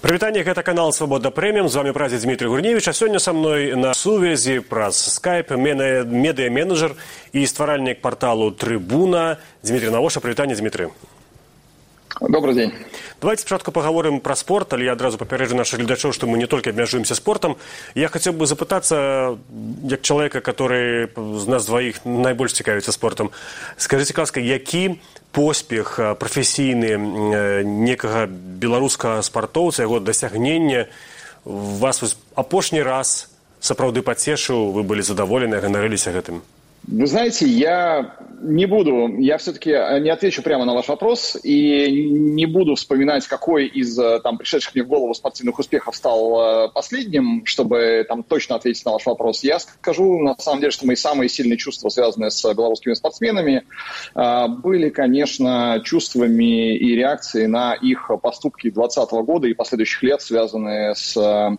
Прывітанне, гэта канал «Свобода Премиум». З вами праздник Дмитрий Гурневич. А сегодня со мной на сувязі праз скайп медыа-менеджер и стваральнік порталу «Трибуна» Дмитрий Навоша. Прывітанне, Дмитрий. Добрый день. Давайте спочатку поговорим про спорт, але я одразу попереджу наших глядачів, что мы не только обмежуемся спортом. Я хотел бы запытаться, як человека, который з нас двоих найбольш цікавіцца спортом, скажите, ласка, які поспех професійны некага беларускага спартоўца, яго дасягнення вас апошні раз сапраўды пацешыў, вы былі задаволены, ганарыліся гэтым? Вы знаете, я все-таки не отвечу прямо на ваш вопрос и не буду вспоминать, какой из там пришедших мне в голову спортивных успехов стал последним, чтобы там точно ответить на ваш вопрос. Я скажу, на самом деле, что мои самые сильные чувства, связанные с белорусскими спортсменами, были, конечно, чувствами и реакцией на их поступки 2020 года и последующих лет, связанные с,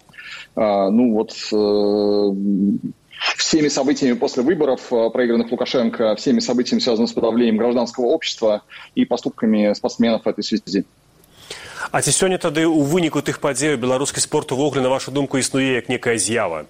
всеми событиями после выборов, проигранных Лукашенко, всеми событиями, связанными с подавлением гражданского общества и поступками спортсменов в этой связи. А ці сёння тады у выніку тых падзеяў беларускі спорт увогуле, на вашу думку, існуе як некая з'ява?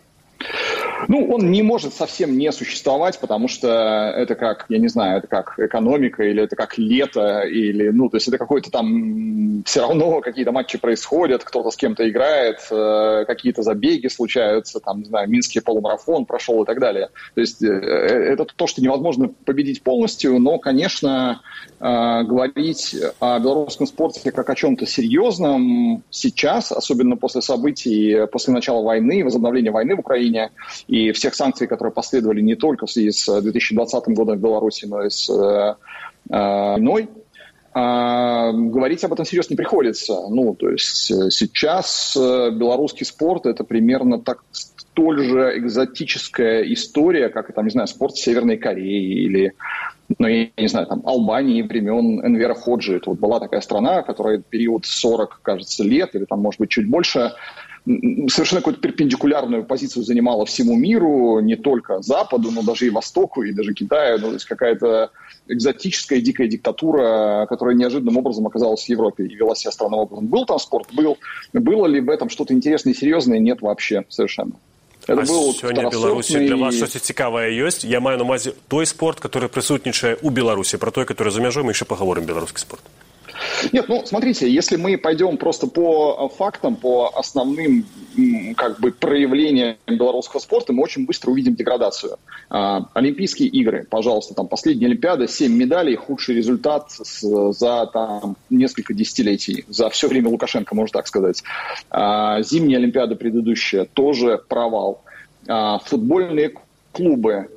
Он не может совсем не существовать, потому что это как, я не знаю, это как экономика, или это как лето, или, то есть это какой-то там, все равно какие-то матчи происходят, кто-то с кем-то играет, какие-то забеги случаются, там, не знаю, Минский полумарафон прошел и так далее. То есть это то, что невозможно победить полностью, но, конечно, говорить о белорусском спорте как о чем-то серьезном сейчас, особенно после событий, после начала войны, возобновления войны в Украине, и всех санкций, которые последовали не только в связи с 2020 годом в Беларуси, но и с войной, говорить об этом серьезно не приходится. То есть сейчас белорусский спорт – это примерно столь же экзотическая история, как, там, не знаю, спорт Северной Кореи или, я не знаю, там, Албании времен Энвера Ходжи. Это была такая страна, которая период 40, кажется, лет, или там, может быть, чуть больше, совершенно какую-то перпендикулярную позицию занимала всему миру, не только Западу, но даже и Востоку, и даже Китаю. То есть какая-то экзотическая дикая диктатура, которая неожиданным образом оказалась в Европе и вела себя странным образом. Был там спорт? Был. Было ли в этом что-то интересное и серьезное? Нет вообще совершенно. Это был сёння Беларусі для вас щось цікавае ёсць? Я маю на увазе той спорт, который присутнічае у Беларусі. Про той, который за мяжой, мы еще поговорим, белорусский спорт. Нет, смотрите, если мы пойдем просто по фактам, по основным проявлениям белорусского спорта, мы очень быстро увидим деградацию. Олимпийские игры, пожалуйста, там последняя Олимпиада, 7 медалей, худший результат за несколько десятилетий, за все время Лукашенко, можно так сказать. Зимняя Олимпиада предыдущая, тоже провал. Футбольные клубы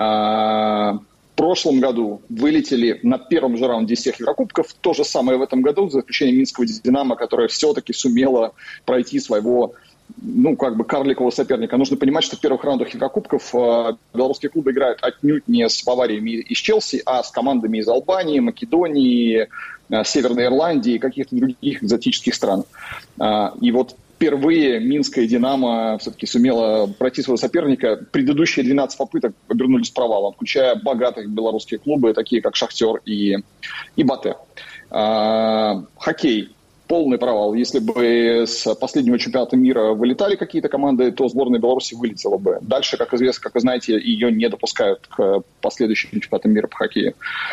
в прошлом году вылетели на первом же раунде всех Еврокубков. То же самое в этом году, за исключением Минского «Динамо», которое все-таки сумело пройти своего, карликового соперника. Нужно понимать, что в первых раундах Еврокубков белорусские клубы играют отнюдь не с Баварией и с Челси, а с командами из Албании, Македонии, Северной Ирландии и каких-то других экзотических стран. И впервые Минская «Динамо» все-таки сумела пройти своего соперника. Предыдущие 12 попыток обернулись провалом, включая богатых белорусские клубы, такие как «Шахтер» и «Батэ». Хоккей. Полный провал. Если бы с последнего чемпионата мира вылетали какие-то команды, то сборная Беларуси вылетела бы. Дальше, как известно, как вы знаете, ее не допускают к последующим чемпионатам мира по хоккею.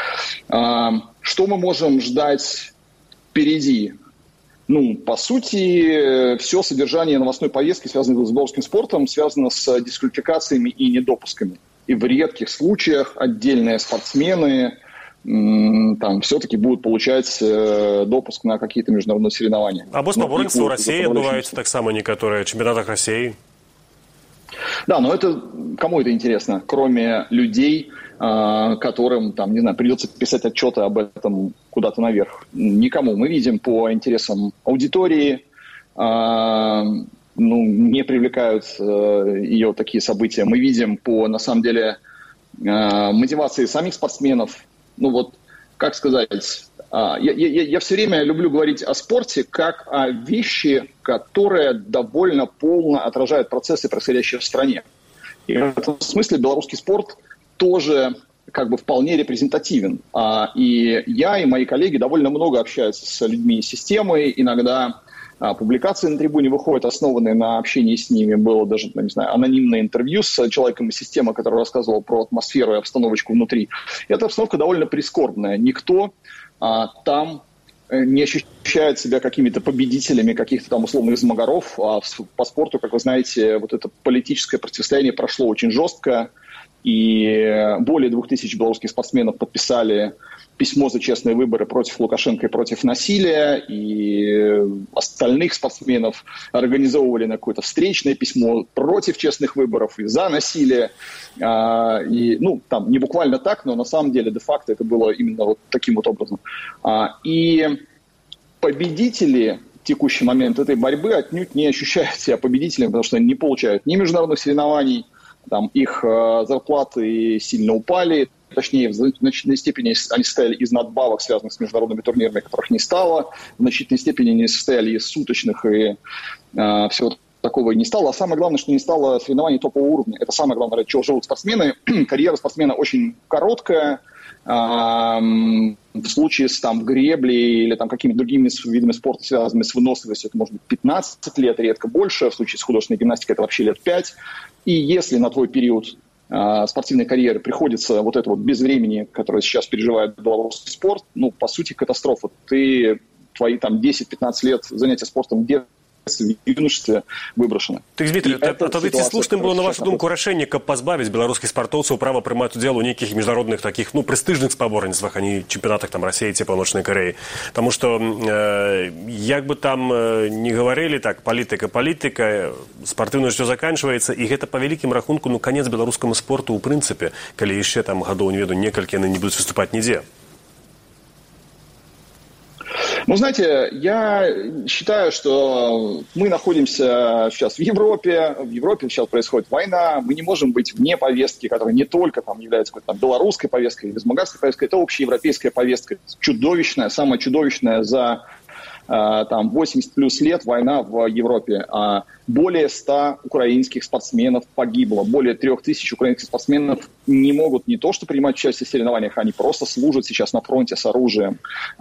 Что мы можем ждать впереди? По сути, все содержание новостной повестки, связанное с белорусским спортом, связано с дисквалификациями и недопусками. И в редких случаях отдельные спортсмены все-таки будут получать допуск на какие-то международные соревнования. Або спаборніцтва ў Расіі адбываюцца таксама некаторыя чэмпіянатах России. Да, но кому это интересно, кроме людей, которым, придется писать отчеты об этом куда-то наверх? Никому. Мы видим по интересам аудитории, не привлекают ее такие события. Мы видим на самом деле, мотивации самих спортсменов. Как сказать, я все время люблю говорить о спорте как о вещи, которые довольно полно отражают процессы, происходящие в стране. И в этом смысле белорусский спорт тоже вполне репрезентативен. И я, и мои коллеги довольно много общаются с людьми из системы, иногда публикации на трибуне выходят, основанные на общении с ними. Было даже, не знаю, анонимное интервью с человеком из системы, который рассказывал про атмосферу и обстановочку внутри. Эта обстановка довольно прискорбная. Никто там не ощущает себя какими-то победителями каких-то там условных змагаров. А по спорту, как вы знаете, вот это политическое противостояние прошло очень жестко. И более 2000 белорусских спортсменов подписали письмо за честные выборы против Лукашенко и против насилия, и остальных спортсменов организовывали на какое-то встречное письмо против честных выборов и за насилие. И, там не буквально так, но на самом деле де-факто это было именно вот таким вот образом. И победители в текущий момент этой борьбы отнюдь не ощущают себя победителями, потому что они не получают ни международных соревнований, там их зарплаты сильно упали, точнее, в значительной степени они состояли из надбавок, связанных с международными турнирами, которых не стало, в значительной степени они состояли из суточных и всего такого не стало. А самое главное, что не стало соревнований топового уровня. Это самое главное, ради чего живут спортсмены. Карьера спортсмена очень короткая. В случае с греблей или какими-то другими видами спорта, связанными с выносливостью, это может быть 15 лет, редко больше. В случае с художественной гимнастикой это вообще лет 5. И если на твой период спортивной карьеры приходится вот это вот безвремени, которое сейчас переживает белорусский спорт, по сути, катастрофа. Твои 10-15 лет занятия спортом в юношестве выброшаны. Так, Дмитрий, тады ці слушным было, на вашу думку, рашэнне, каб пазбавіць беларускіх спартоўцаў права прымаць удзел у нейкіх міжнародных такіх, прэстыжных спаборніцтвах, а не чэмпіянатах Расіі ці Паўночнай Карэі. Таму што, як бы там не гаварылі, палітыка, спартыўна жыццё заканчваецца, і гэта па вялікім рахунку, канец беларускаму спорту ў прынцыпе, калі яшчэ гадоў, не ведаю, некалькі яны не будуць выступаць нідзе. Знаете, я считаю, что мы находимся сейчас в Европе сейчас происходит война, мы не можем быть вне повестки, которая не только является какой-то белорусской повесткой или безмагарской повесткой, это общеевропейская повестка, чудовищная, самая чудовищная за 80 плюс лет война в Европе. Более 100 украинских спортсменов погибло, более 3000 украинских спортсменов не могут не то что принимать участие в соревнованиях, они просто служат сейчас на фронте с оружием.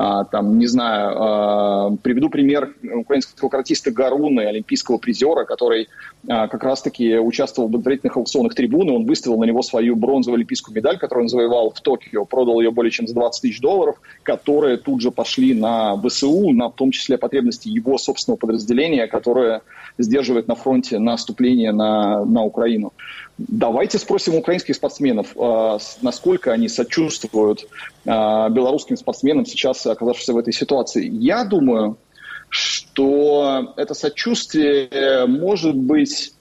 Приведу пример украинского каратиста Гаруны, олимпийского призера, который как раз-таки участвовал в благотворительных аукционах трибуны, он выставил на него свою бронзовую олимпийскую медаль, которую он завоевал в Токио, продал ее более чем за $20 000, которые тут же пошли на ВСУ, в том числе потребности его собственного подразделения, которое сдерживает на фронте наступление на Украину. Давайте спросим украинских спортсменов, насколько они сочувствуют белорусским спортсменам, сейчас оказавшимся в этой ситуации. Я думаю, что это сочувствие может быть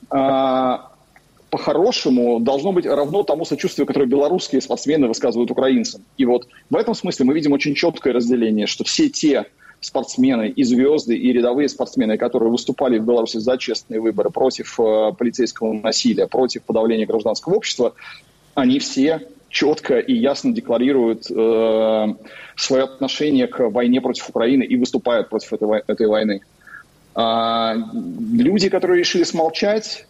по-хорошему должно быть равно тому сочувствию, которое белорусские спортсмены высказывают украинцам. И вот в этом смысле мы видим очень четкое разделение, что все те спортсмены и звезды, и рядовые спортсмены, которые выступали в Беларуси за честные выборы, против полицейского насилия, против подавления гражданского общества, они все четко и ясно декларируют свое отношение к войне против Украины и выступают против этой войны. Люди, которые решили смолчать,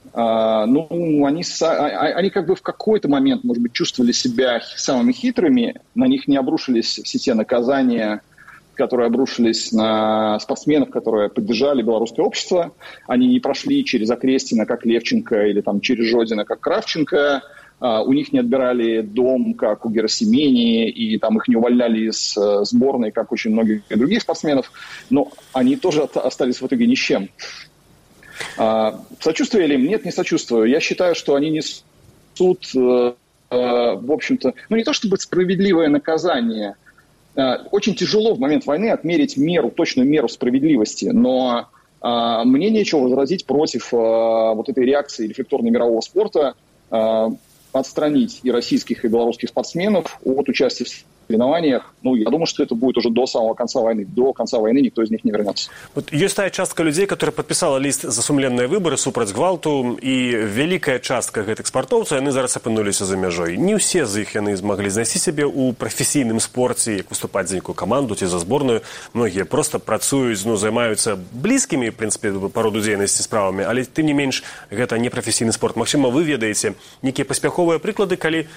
они как бы в какой-то момент, может быть, чувствовали себя самыми хитрыми, на них не обрушились все те наказания, которые обрушились на спортсменов, которые поддержали белорусское общество. Они не прошли через Окрестина, как Левченко, или через Жодина, как Кравченко. У них не отбирали дом, как у Герасимени, и их не увольняли из сборной, как очень многих других спортсменов. Но они тоже остались в итоге ни с чем. Сочувствую ли им? Нет, не сочувствую. Я считаю, что они несут, в общем-то, не то чтобы справедливое наказание. Очень тяжело в момент войны отмерить точную меру справедливости, но мне нечего возразить против вот этой реакции рефлекторной мирового спорта отстранить и российских, и белорусских спортсменов от участия в соревнованиях. Я думаю, что это будет уже до самого конца войны. До конца войны никто из них не вернется. Есть тая частка людей, которая подписала лист за сумленные выборы супраць гвалту, и великая частка гэтых спартовцаў, яны зараз апынуліся за мяжой. Не ўсе з іх яны змаглі знайсці сябе ў прафесійным спорце, як выступаць за нейкую каманду ці за зборную. Многія просто працуюць, займаюцца блізкімі, в прынцыпе, па роду дзейнасці справамі, але тым не менш гэта не прафесійны спорт. Магчыма, вы ведаеце нейкія паспяховыя прыклады, калі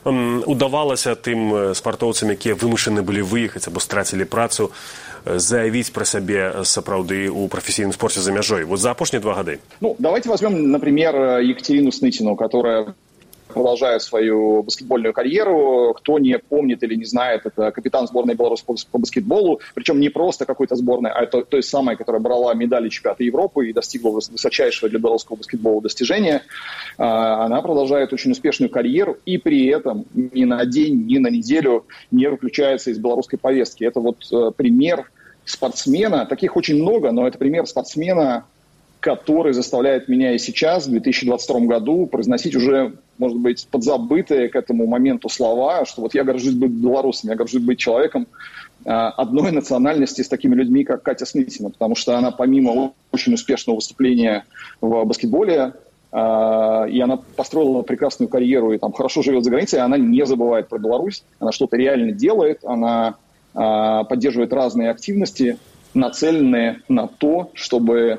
удавалася тым спартоўцам, якія вымушаны былі выехаць або страцілі працу, заявіць пра сябе сапраўды ў прафесійным спорце за мяжой? Вот за апошнія 2 гады. Ну, давайте возьмем, например, Екатерину Снытину, которая продолжает свою баскетбольную карьеру. Кто не помнит или не знает, это капитан сборной Беларуси по баскетболу. Причем не просто какой-то сборной, а той самой, которая брала медали чемпионата Европы и достигла высочайшего для белорусского баскетбола достижения. Она продолжает очень успешную карьеру и при этом ни на день, ни на неделю не выключается из белорусской повестки. Это вот пример спортсмена. Таких очень много, но это пример спортсмена, который заставляет меня и сейчас, в 2022 году, произносить уже, может быть, подзабытые к этому моменту слова, что вот я горжусь быть белорусом, я горжусь быть человеком одной национальности с такими людьми, как Катя Снытина, потому что она, помимо очень успешного выступления в баскетболе, и она построила прекрасную карьеру и там хорошо живет за границей, она не забывает про Беларусь, она что-то реально делает, она поддерживает разные активности, нацеленные на то, чтобы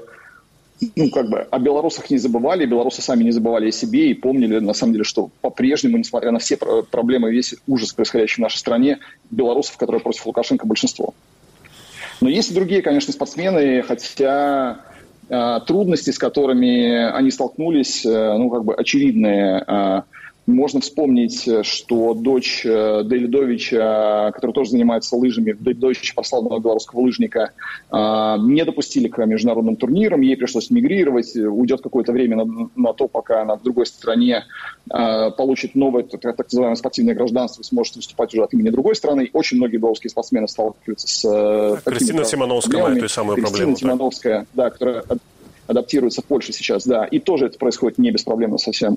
о белорусах не забывали, белорусы сами не забывали о себе и помнили, на самом деле, что по-прежнему, несмотря на все проблемы, весь ужас, происходящий в нашей стране, белорусов, которые против Лукашенко, большинство. Но есть и другие, конечно, спортсмены, хотя трудности, с которыми они столкнулись, очевидные. Можно вспомнить, что дочь Давидовича, которая тоже занимается лыжами, дочь прославленного белорусского лыжника, не допустили к международным турнирам, ей пришлось мигрировать, уйдет какое-то время на то, пока она в другой стране получит новое, так называемое, спортивное гражданство и сможет выступать уже от имени другой страны. Очень многие белорусские спортсмены сталкиваются с Кристина Тимановская мает ту самую проблему. Кристина Тимановская, да, которая адаптируется в Польше сейчас, да, и тоже это происходит не беспроблемно совсем.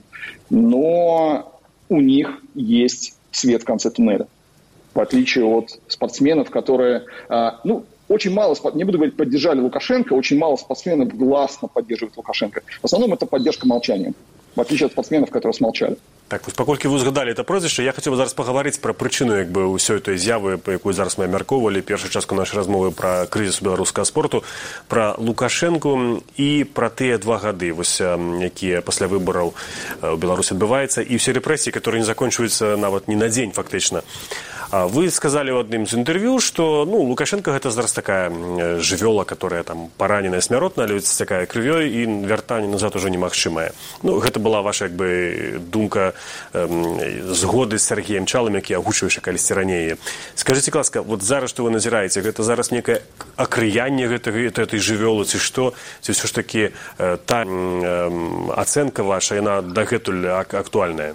Но у них есть свет в конце туннеля, в отличие от спортсменов, которые, очень мало, не буду говорить, поддержали Лукашенко, очень мало спортсменов гласно поддерживают Лукашенко. В основном это поддержка молчанием, в отличие от спортсменов, которые смолчали. Так, паколькі вы згадалі это прозвішча, я хацеў бы зараз пагаварыць пра прычыну ўсёй той з'явы, па якой зараз мы абмяркоўвалі першую частку нашай размовы пра крызіс беларускага спорту, пра Лукашэнку і пра тыя 2 гады, якія пасля выбараў у Беларусі адбываецца, і ўсе рэпрэсіі, которые не закончваюцца нават не на дзень фактычна. Вы сказали в одном из интервью, что Лукашенко это зараз такая жывёла, которая там пораненая смяротна, але стякае крывёй і вяртанне назад уже немагчымае. Гэта была ваша думка згоды з Сергеем Чалым, які агучваўся калісьці раней. Скажыце, ласка, вот зараз што вы назіраеце, гэта зараз некае акрыянне гэтай жывёлы, ці што, ці ўсё ж такі та ацэнка ваша, яна дагэтуль актуальная?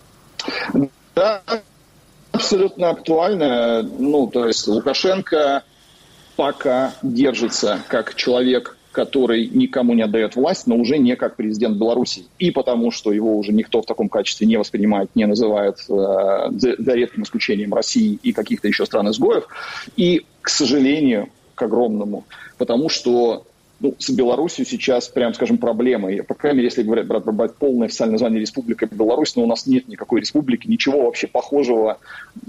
Да, абсолютно актуальная. То есть Лукашенко пока держится как человек, который никому не отдает власть, но уже не как президент Беларуси. И потому, что его уже никто в таком качестве не воспринимает, не называет, за редким исключением России и каких-то еще стран-изгоев. И, к сожалению, к огромному, потому что с Беларусью сейчас, прям скажем, проблемы. По крайней мере, если брать полное официальное название Республика Беларусь, но у нас нет никакой республики, ничего вообще похожего.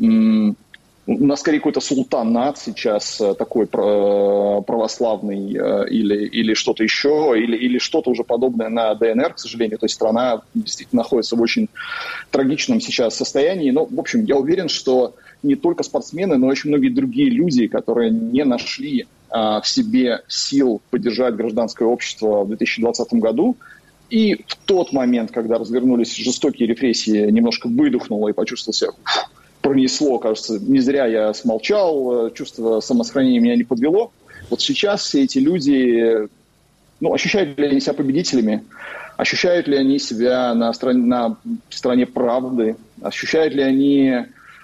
У нас скорее какой-то султанат сейчас такой православный или что-то еще, или что-то уже подобное на ДНР, к сожалению. То есть страна действительно находится в очень трагичном сейчас состоянии. Но, в общем, я уверен, что не только спортсмены, но и очень многие другие люди, которые не нашли в себе сил поддержать гражданское общество в 2020 году. И в тот момент, когда развернулись жестокие репрессии, немножко выдохнуло и почувствовал себя, пронесло, кажется, не зря я смолчал, чувство самосохранения меня не подвело. Вот сейчас все эти люди, ощущают ли они себя победителями, ощущают ли они себя на стороне правды, ощущают ли они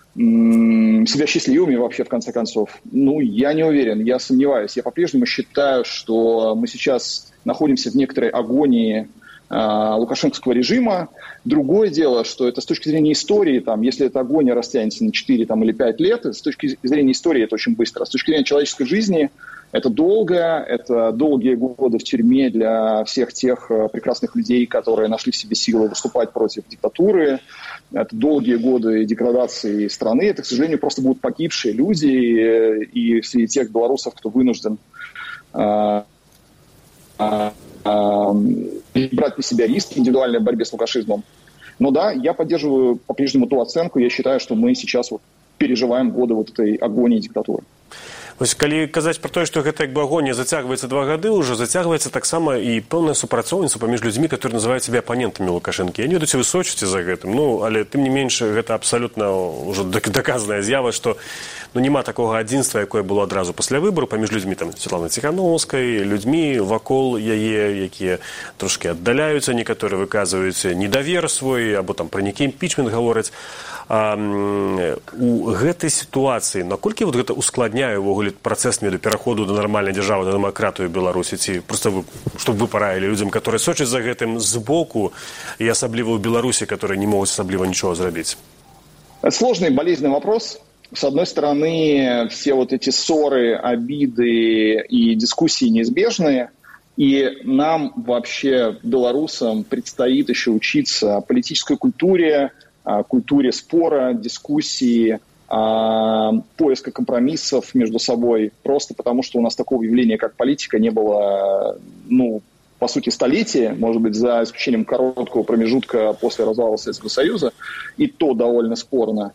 себя счастливыми вообще, в конце концов. Я не уверен, я сомневаюсь. Я по-прежнему считаю, что мы сейчас находимся в некоторой агонии лукашенковского режима. Другое дело, что это с точки зрения истории, если эта агония растянется на 4 или 5 лет, с точки зрения истории это очень быстро. С точки зрения человеческой жизни это долго, это долгие годы в тюрьме для всех тех прекрасных людей, которые нашли в себе силы выступать против диктатуры. Это долгие годы деградации страны. Это, к сожалению, просто будут погибшие люди. И среди тех белорусов, кто вынужден брать на себя риски индивидуальной борьбе с лукашизмом, Но да, я поддерживаю по-прежнему ту оценку. Я считаю, что мы сейчас вот переживаем годы вот этой агонии диктатуры. Вось, калі казаць пра тое, што гэта як бы агонія зацягваецца 2 гады, ўжо зацягваецца таксама і пэўнае супрацоўніцтва паміж людзьмі, которые называюць сябе апанентамі Лукашэнкі. Я не ведаю, ці вы сочыце за гэтым, але тым не менш гэта абсалютна ўжо даказаная з'ява, што няма такога адзінства, якое было адразу пасля выбару паміж людзьмі там Святланай Ціхановскай, людзьмі вакол яе, якія трошкі аддаляюцца, некаторыя выказваюць недавер свой або там пра нейкі імпічмент гавораць. У гэтай сітуацыі наколькі вот гэта ускладняе ўвогуле працэс меду пераходу да нармальнай дзяржавы, да дэмакратыі ў Беларусі, ці проста чтобы вы параілі людзям, которые сочаць за гэтым збоку і асабліва ў Беларусі, которые не могуць асабліва нічого зрабіць? Сложный и болезненный вопрос. С одной стороны, все вот эти ссоры, обиды и дискуссии неизбежны, и нам вообще, белорусам, предстоит еще учиться политической культуре, культуре спора, дискуссии, поиска компромиссов между собой, просто потому что у нас такого явления, как политика, не было, по сути, столетия, может быть, за исключением короткого промежутка после развала Советского Союза, и то довольно спорно.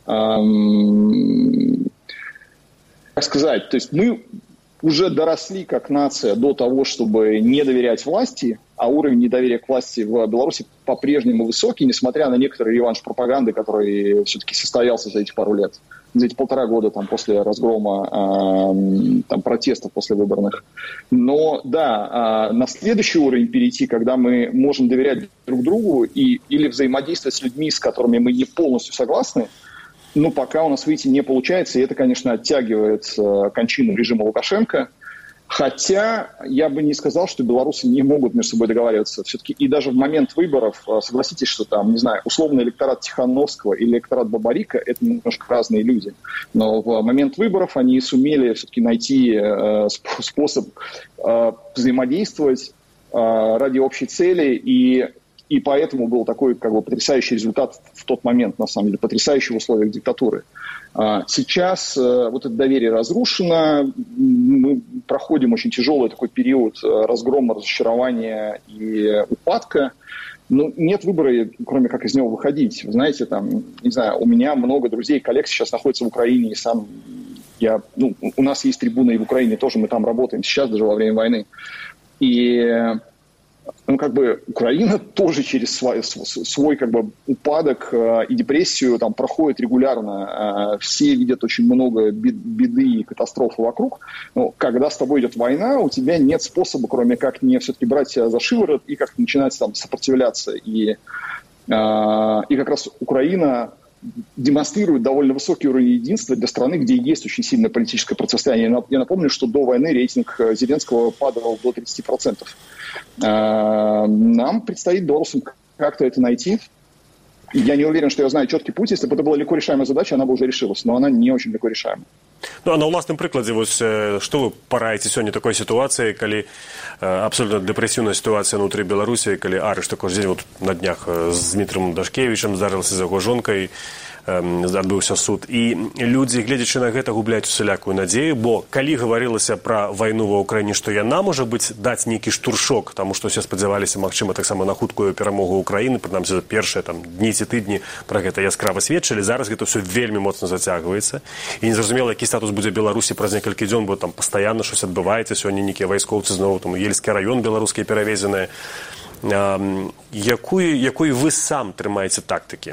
Как сказать, то есть мы уже доросли как нация до того, чтобы не доверять власти, а уровень недоверия к власти в Беларуси по-прежнему высокий, несмотря на некоторый реванш пропаганды, который все-таки состоялся за эти пару лет, за эти 1,5 года там, после разгрома протестов послевыборных. Но да, на следующий уровень перейти, когда мы можем доверять друг другу или взаимодействовать с людьми, с которыми мы не полностью согласны, пока у нас выйти не получается, и это, конечно, оттягивает кончину режима Лукашенко. Хотя я бы не сказал, что белорусы не могут между собой договариваться. Все-таки и даже в момент выборов, согласитесь, что там, не знаю, условный электорат Тихановского или электорат Бабарика – это немножко разные люди. Но в момент выборов они сумели все-таки найти способ взаимодействовать ради общей цели, и поэтому был такой потрясающий результат в тот момент, на самом деле, потрясающий в условиях диктатуры. Сейчас вот это доверие разрушено, мы проходим очень тяжелый такой период разгрома, разочарования и упадка. Но нет выбора, кроме как из него выходить. Вы знаете, не знаю, у меня много друзей, коллег сейчас находятся в Украине, и сам я, у нас есть трибуна и в Украине тоже, мы там работаем сейчас, даже во время войны. И Украина тоже через свой упадок и депрессию проходит регулярно. Все видят очень много беды и катастрофы вокруг. Но когда с тобой идет война, у тебя нет способа, кроме как не все-таки брать себя за шиворот и как-то начинать сопротивляться. И как раз Украина демонстрирует довольно высокий уровень единства для страны, где есть очень сильное политическое противостояние. Я напомню, что до войны рейтинг Зеленского падал до 30%. Нам предстоит, белорусам, как-то это найти. Я не уверен, что я знаю четкий путь. Если бы это была легко решаемая задача, она бы уже решилась. Но она не очень легко решаемая. А на ўласным прыкладзе, што вы параеце сёння такой сітуацыі, калі абсолютно дэпрэсіўная сітуацыя ўнутры Беларусі, калі арышт також дзень на днях з Дмітром Дашкевічам здарылася з яго жонкай, адбыўся суд. І людзі, гледзячы на гэта, губляюць усялякую надзею, бо калі гаварылася пра вайну ва ўкраіне, што яна можа быць даць нейкі штуршок, таму што ўсе спадзяваліся, магчыма, таксама на хуткую перамогу ўкраіны, прынамсі за першыя дні ці тыдні пра гэта яскрава сведчылі. Зараз гэта ўсё вельмі моцна зацягваецца. І незразумела, які статус будзе Беларусі праз некалькі дзён, бо там пастаянна щось адбываецца. Сёння нейкія вайскоўцы зноў Ельскі раён беларускія перавезеныя. Якой вы сам трымаеце тактыкі?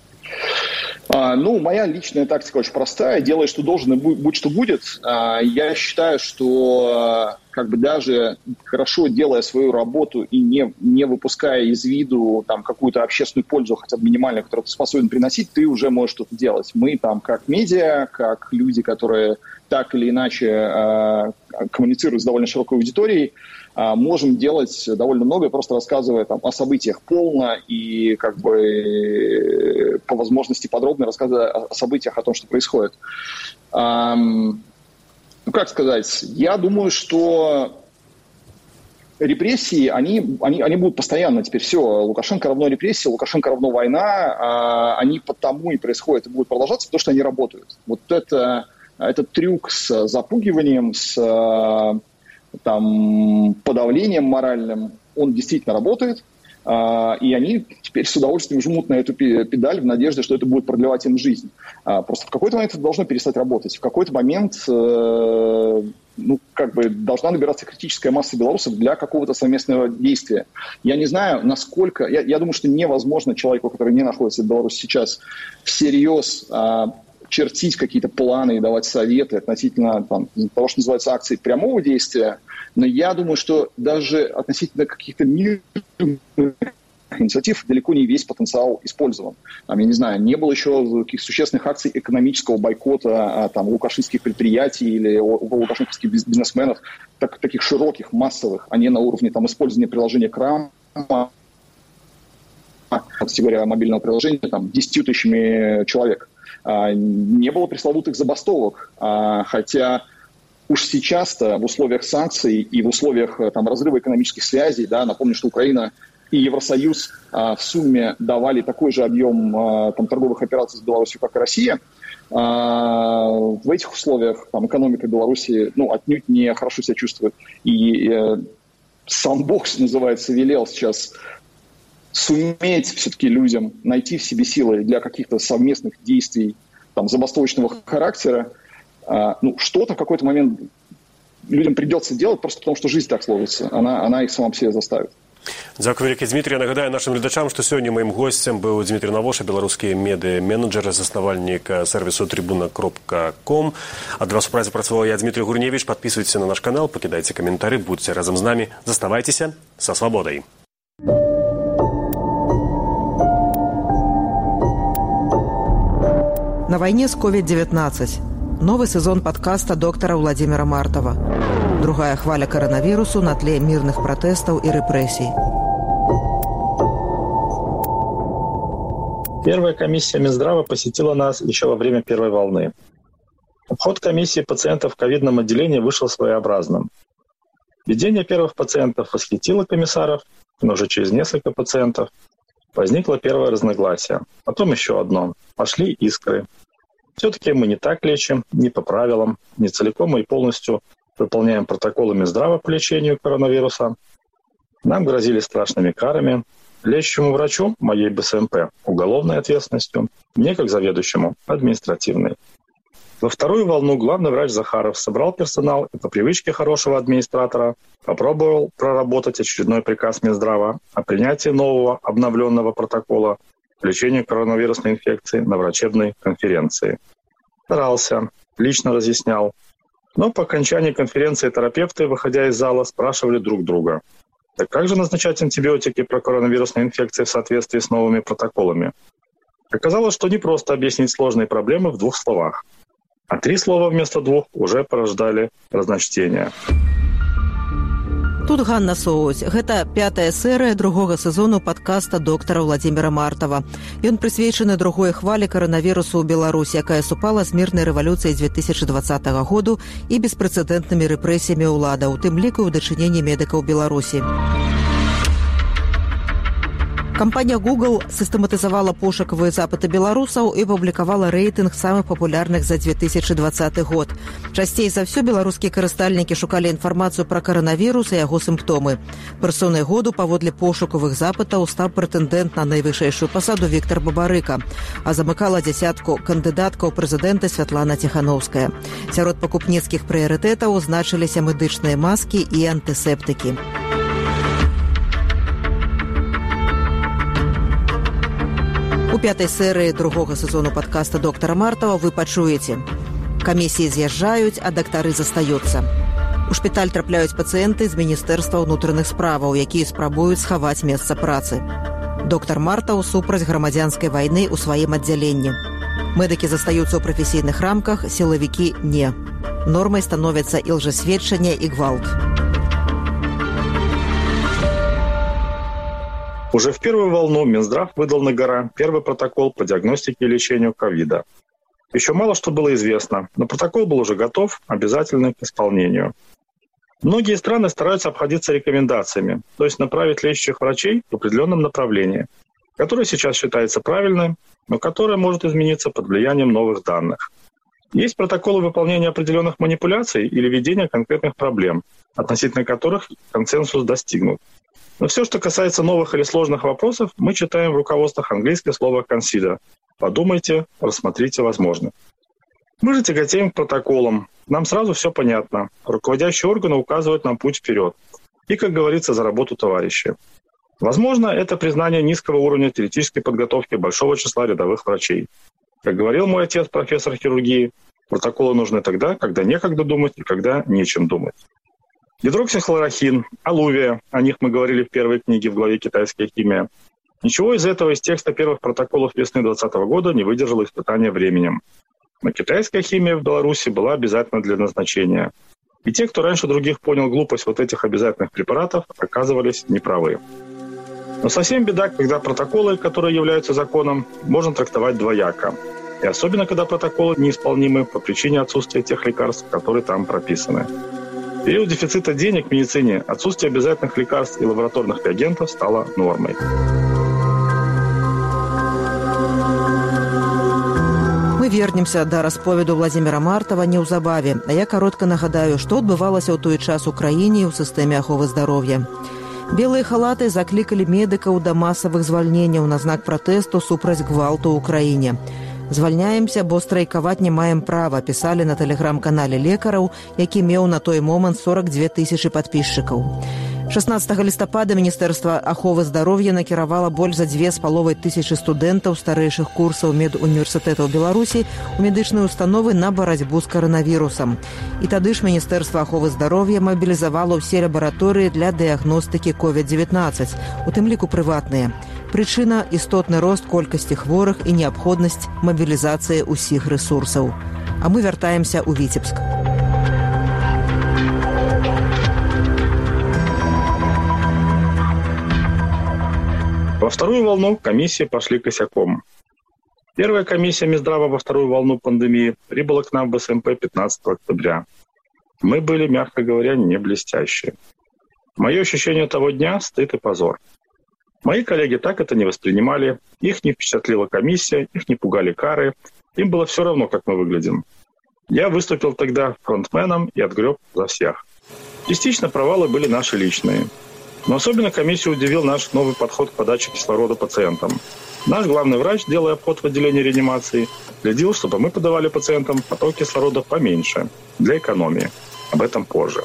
Моя личная тактика очень простая. Делай, что должен, и будь, что будет. Я считаю, что даже хорошо делая свою работу и не выпуская из виду какую-то общественную пользу, хотя бы минимальную, которую ты способен приносить, ты уже можешь что-то делать. Мы как медиа, как люди, которые так или иначе коммуницируют с довольно широкой аудиторией, можем делать довольно многое, просто рассказывая о событиях полно и по возможности подробно рассказывая о событиях, о том, что происходит. Как сказать, я думаю, что репрессии, они будут постоянно теперь. Все, Лукашенко равно репрессия, Лукашенко равно война, они потому и происходят и будут продолжаться, потому что они работают. Вот этот трюк с запугиванием, с подавлением моральным, он действительно работает. И они теперь с удовольствием жмут на эту педаль в надежде, что это будет продлевать им жизнь. Просто в какой-то момент это должно перестать работать. В какой-то момент должна набираться критическая масса белорусов для какого-то совместного действия. Я не знаю, насколько... Я думаю, что невозможно человеку, который не находится в Беларуси сейчас, всерьез чертить какие-то планы и давать советы относительно того, что называется акцией прямого действия. Но я думаю, что даже относительно каких-то мирных инициатив далеко не весь потенциал использован. Я не знаю, не было еще каких-то существенных акций экономического бойкота лукашистских предприятий или лукашистских бизнесменов, таких широких, массовых, а не на уровне использования приложения Крама, категория мобильного приложения, 10 тысячами человек. Не было пресловутых забастовок, хотя уж сейчас-то в условиях санкций и в условиях разрыва экономических связей, напомню, что Украина и Евросоюз в сумме давали такой же объем торговых операций с Беларусью, как и Россия. В этих условиях экономика Беларуси отнюдь не хорошо себя чувствует. И сам Бог, что называется, велел сейчас суметь все-таки людям найти в себе силы для каких-то совместных действий забастовочного характера. Что-то в какой-то момент людям придется делать, просто потому что жизнь так сложится. Она их сама по себе заставит. Дзякуй вялікі, Дмітрий. Я нагадаю нашим глядачам, што сёння маім госцем быў Дмітрий Навоша, беларускі медыа-менеджер, заснавальнік сервису tribuna.com. Ад вас у празе працаваў я, Дмитрий Гурневич. Подписывайтесь на наш канал, пакідайце каментары, будьце разам з намі. Заставайцеся са свабодай. На войне с COVID-19. Новый сезон подкаста доктора Владимира Мартова. Другая хваля коронавирусу на тле мирных протестов и репрессий. Первая комиссия Минздрава посетила нас еще во время первой волны. Обход комиссии пациентов в ковидном отделении вышел своеобразным. Введение первых пациентов восхитило комиссаров, но уже через несколько пациентов возникло первое разногласие. Потом еще одно. Пошли искры. Все-таки мы не так лечим, не по правилам, не целиком и полностью выполняем протоколы Минздрава по лечению коронавируса. Нам грозили страшными карами. Лечащему врачу, моей БСМП, уголовной ответственностью, мне, как заведующему, административной. Во вторую волну главный врач Захаров собрал персонал и по привычке хорошего администратора попробовал проработать очередной приказ Минздрава о принятии нового обновленного протокола по лечению коронавирусной инфекции на врачебной конференции. Старался, лично разъяснял. Но по окончании конференции терапевты, выходя из зала, спрашивали друг друга: так как же назначать антибиотики при коронавирусной инфекции в соответствии с новыми протоколами? Оказалось, что не просто объяснить сложные проблемы в 2 словах. А 3 слова вместо 2 уже порождали разночтения. Тут Ганна Соусь. Гэта 5-я серыя другога сезону падкаста доктара Владимира Мартова. Ён прысвечаны другой хвалі каранавірусу ў Беларусі, якая супала з мірнай рэвалюцыяй 2020 году і беспрэцэдэнтнымі рэпрэсіямі ўлада, у тым ліку ў дачыненні медыкаў Беларусі. Кампанія Google сістэматызавала пошукавыя запыты беларусаў і публікавала рэйтынг самых папулярных за 2020 год. Часцей за ўсё беларускія карыстальнікі шукалі інфармацыю пра каранавірус і яго сімптомы. Персонай году паводле пошукавых запытаў стаў прэтэндэнт на найвышэйшую пасаду Віктор Бабарыка, а замыкала дзясятку кандыдаткаў прэзідэнта Святлана Ціхановская. Сярод пакупніцкіх прыярытэтаў значыліся медычныя маскі і антысептыкі. У 5-й серыі другога сезону падкаста доктара Мартова вы пачуеце: камісіі з'язджаюць, а дактары застаюцца. У шпіталь трапляюць пацыенты з Міністэрства ўнутраных справаў, якія спрабуюць схаваць месца працы. Доктар Мартаў супраць грамадзянскай вайны ў сваім аддзяленні. Медыкі застаюцца ў прафесійных рамках, сілавікі не. Нормай становяцца і лжасведчанне, і гвалт. Уже в первую волну Минздрав выдал на гора первый протокол по диагностике и лечению ковида. Еще мало что было известно, но протокол был уже готов, обязательный к исполнению. Многие страны стараются обходиться рекомендациями, то есть направить лечащих врачей в определенном направлении, которое сейчас считается правильным, но которое может измениться под влиянием новых данных. Есть протоколы выполнения определенных манипуляций или ведения конкретных проблем, относительно которых консенсус достигнут. Но все, что касается новых или сложных вопросов, мы читаем в руководствах английское слово «consider». Подумайте, рассмотрите возможно. Мы же тяготеем к протоколам. Нам сразу все понятно. Руководящие органы указывают нам путь вперед. И, как говорится, за работу товарищи. Возможно, это признание низкого уровня теоретической подготовки большого числа рядовых врачей. Как говорил мой отец, профессор хирургии, протоколы нужны тогда, когда некогда думать и когда нечем думать. Гидроксихлорохин, алувия, о них мы говорили в первой книге в главе «Китайская химия». Ничего из этого из текста первых протоколов весны 2020 года не выдержало испытания временем. Но китайская химия в Беларуси была обязательна для назначения. И те, кто раньше других понял глупость вот этих обязательных препаратов, оказывались неправы. Но совсем беда, когда протоколы, которые являются законом, можно трактовать двояко. И особенно, когда протоколы неисполнимы по причине отсутствия тех лекарств, которые там прописаны. В период дефицита денег в медицине отсутствие обязательных лекарств и лабораторных реагентов стало нормой. Мы вернемся да расповеду Владзіміра Мартава неўзабаве, а я каротка нагадаю, што адбывалася ў той час у краіне ў сістэме аховы здароўя. Белыя халаты заклікалі медыкаў да масавых звальненняў на знак пратэсту супраць гвалту ў краіне. «Звальняемся, бо страйкаваць не маем права», пісалі на тэлеграм-канале лекараў, які меў на той момант 42 тысячы падпісчыкаў. 16 лістапада Міністэрства аховы здароўя накіравала больш за 2500 студэнтаў старэйшых курсаў медуніверсітэтаў Беларусі у медычныя установы на барацьбу з каранавірусам. І тады ж Міністэрства аховы здароўя мабілізавала ўсе лабараторыі для дыягностыкі COVID-19, у тым ліку прыватныя. Прычына – істотны рост колькасці хворых і неабходнасць мабілізацыі ўсіх рэсурсаў. А мы вяртаемся ў Віцебск. Во вторую волну комиссии пошли косяком. Первая комиссия Минздрава во вторую волну пандемии прибыла к нам в СМП 15 октября. Мы были, мягко говоря, не блестящие. Мое ощущение того дня – стыд и позор. Мои коллеги так это не воспринимали, их не впечатлила комиссия, их не пугали кары, им было все равно, как мы выглядим. Я выступил тогда фронтменом и отгреб за всех. Частично провалы были наши личные. Но особенно комиссию удивил наш новый подход к подаче кислорода пациентам. Наш главный врач, делая обход в отделении реанимации, следил, чтобы мы подавали пациентам поток кислорода поменьше, для экономии. Об этом позже.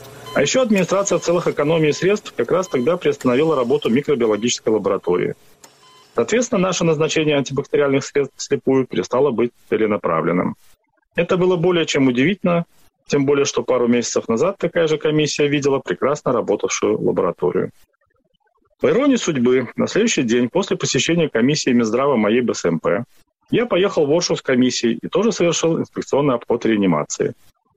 А еще администрация в целых экономии средств как раз тогда приостановила работу микробиологической лаборатории. Соответственно, наше назначение антибактериальных средств вслепую перестало быть целенаправленным. Это было более чем удивительно, тем более, что пару месяцев назад такая же комиссия видела прекрасно работавшую лабораторию. По иронии судьбы, на следующий день после посещения комиссии Минздрава моей БСМП я поехал в Оршу с комиссией и тоже совершил инспекционный обход реанимации.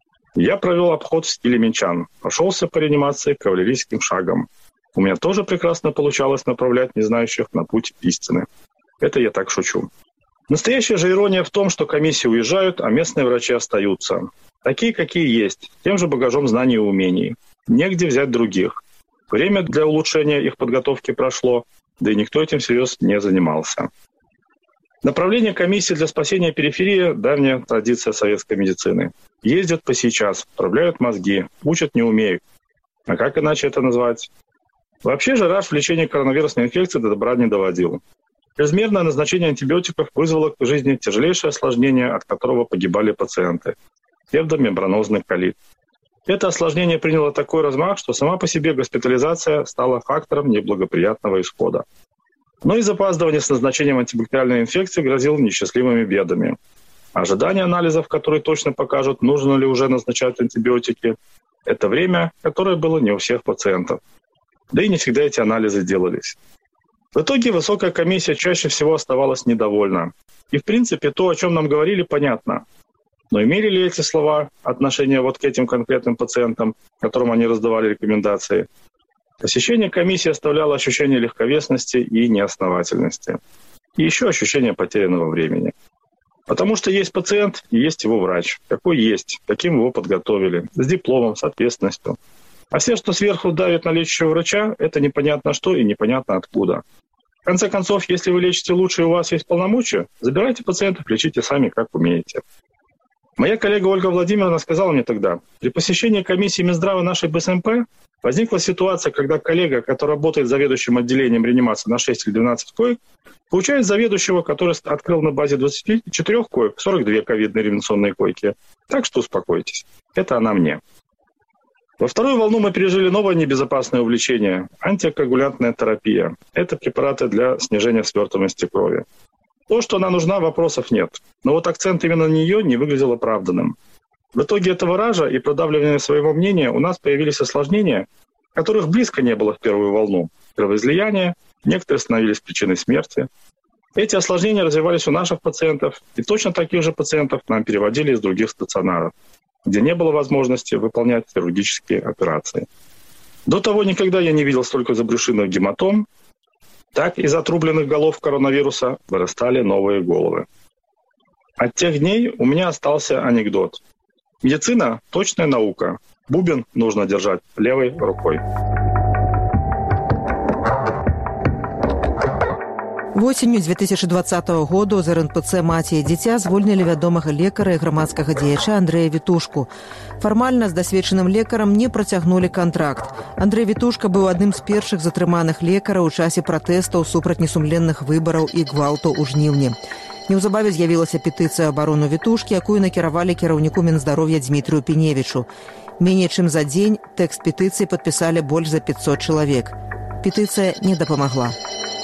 Я провел обход в стиле минчан, прошелся по реанимации кавалерийским шагом. У меня тоже прекрасно получалось направлять незнающих на путь истины. Это я так шучу. Настоящая же ирония в том, что комиссии уезжают, а местные врачи остаются. Такие, какие есть, тем же багажом знаний и умений. Негде взять других. Время для улучшения их подготовки прошло, да и никто этим всерьез не занимался. Направление комиссии для спасения периферии – давняя традиция советской медицины. Ездят по сейчас, вправляют мозги, учат не умеют. А как иначе это назвать? Вообще же РАШ в лечении коронавирусной инфекции до добра не доводил. Чрезмерное назначение антибиотиков вызвало к жизни тяжелейшее осложнение, от которого погибали пациенты – псевдомембранозный колит. Это осложнение приняло такой размах, что сама по себе госпитализация стала фактором неблагоприятного исхода. Но и запаздывание с назначением антибактериальной инфекции грозило несчастливыми бедами. Ожидание анализов, которые точно покажут, нужно ли уже назначать антибиотики, это время, которое было не у всех пациентов. Да и не всегда эти анализы делались. В итоге высокая комиссия чаще всего оставалась недовольна. И, в принципе, то, о чем нам говорили, понятно. Но имели ли эти слова отношение вот к этим конкретным пациентам, которым они раздавали рекомендации? Посещение комиссии оставляло ощущение легковесности и неосновательности. И еще ощущение потерянного времени. Потому что есть пациент и есть его врач. Какой есть, каким его подготовили, с дипломом, с ответственностью. А все, что сверху давит на лечащего врача, это непонятно что и непонятно откуда. В конце концов, если вы лечите лучше и у вас есть полномочия, забирайте пациентов, лечите сами, как умеете. Моя коллега Ольга Владимировна сказала мне тогда, при посещении комиссии Минздрава нашей БСМП Возникла ситуация, когда коллега, который работает заведующим отделением реанимации на 6 или 12 коек, получает заведующего, который открыл на базе 24 коек 42 ковидные реанимационные койки. Так что успокойтесь. Это она мне. Во вторую волну мы пережили новое небезопасное увлечение – антикоагулянтная терапия. Это препараты для снижения свертываемости крови. То, что она нужна, вопросов нет. Но вот акцент именно на нее не выглядел оправданным. В итоге этого ража и продавливания своего мнения у нас появились осложнения, которых близко не было в первую волну. Кровоизлияние, некоторые становились причиной смерти. Эти осложнения развивались у наших пациентов, и точно таких же пациентов нам переводили из других стационаров, где не было возможности выполнять хирургические операции. До того никогда я не видел столько забрюшинных гематом, так из отрубленных голов коронавируса вырастали новые головы. От тех дней у меня остался анекдот. Медицина – точная наука. Бубен нужно держать левой рукой. Восенню 2020 году з РНПЦ «Маці і дзіця» звольнілі вядомага лекара і грамадскага дзеяча Андрэя Вітушку. Фармальна з дасведчаным лекарам не працягнулі кантракт. Андрэй Вітушка быў адным з першых затрыманых лекараў у часе пратэстаў супраць несумленных выбараў і гвалту ў жніўні. Неўзабаве з'явілася петыцыя абарону Вітушкі, якую накіравалі кіраўніку Мінздароўя Дзмітрыю Піневічу. Меней чым за дзень тэкст петыцыі падпісалі больш за 500 чалавек. Петыцыя не дапамагла.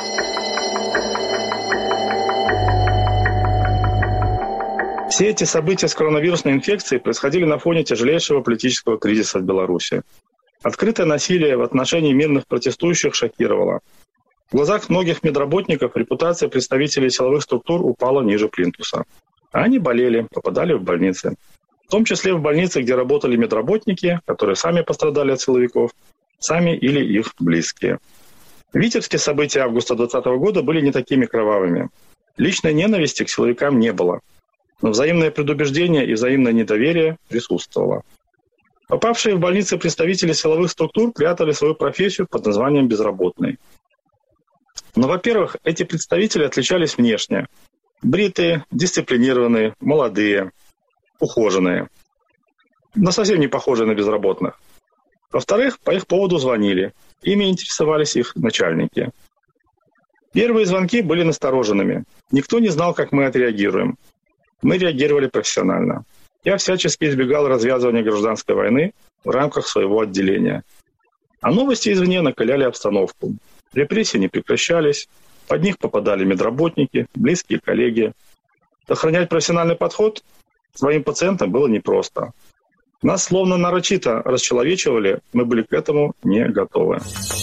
Все эти события с коронавирусной инфекцией происходили на фоне тяжелейшего политического кризиса в Беларуси. Открытое насилие в отношении мирных протестующих шокировало. В глазах многих медработников репутация представителей силовых структур упала ниже плинтуса. Они болели, попадали в больницы. В том числе в больницы, где работали медработники, которые сами пострадали от силовиков, сами или их близкие. В Витебске события августа 2020 года были не такими кровавыми. Личной ненависти к силовикам не было. Но взаимное предубеждение и взаимное недоверие присутствовало. Попавшие в больницы представители силовых структур прятали свою профессию под названием «безработный». Но, во-первых, эти представители отличались внешне. Бритые, дисциплинированные, молодые, ухоженные. Но совсем не похожие на безработных. Во-вторых, по их поводу звонили. Ими интересовались их начальники. Первые звонки были настороженными. Никто не знал, как мы отреагируем. Мы реагировали профессионально. Я всячески избегал развязывания гражданской войны в рамках своего отделения. А новости извне накаляли обстановку. Репрессии не прекращались, под них попадали медработники, близкие коллеги. Сохранять профессиональный подход к своим пациентам было непросто. Нас словно нарочито расчеловечивали, мы были к этому не готовы.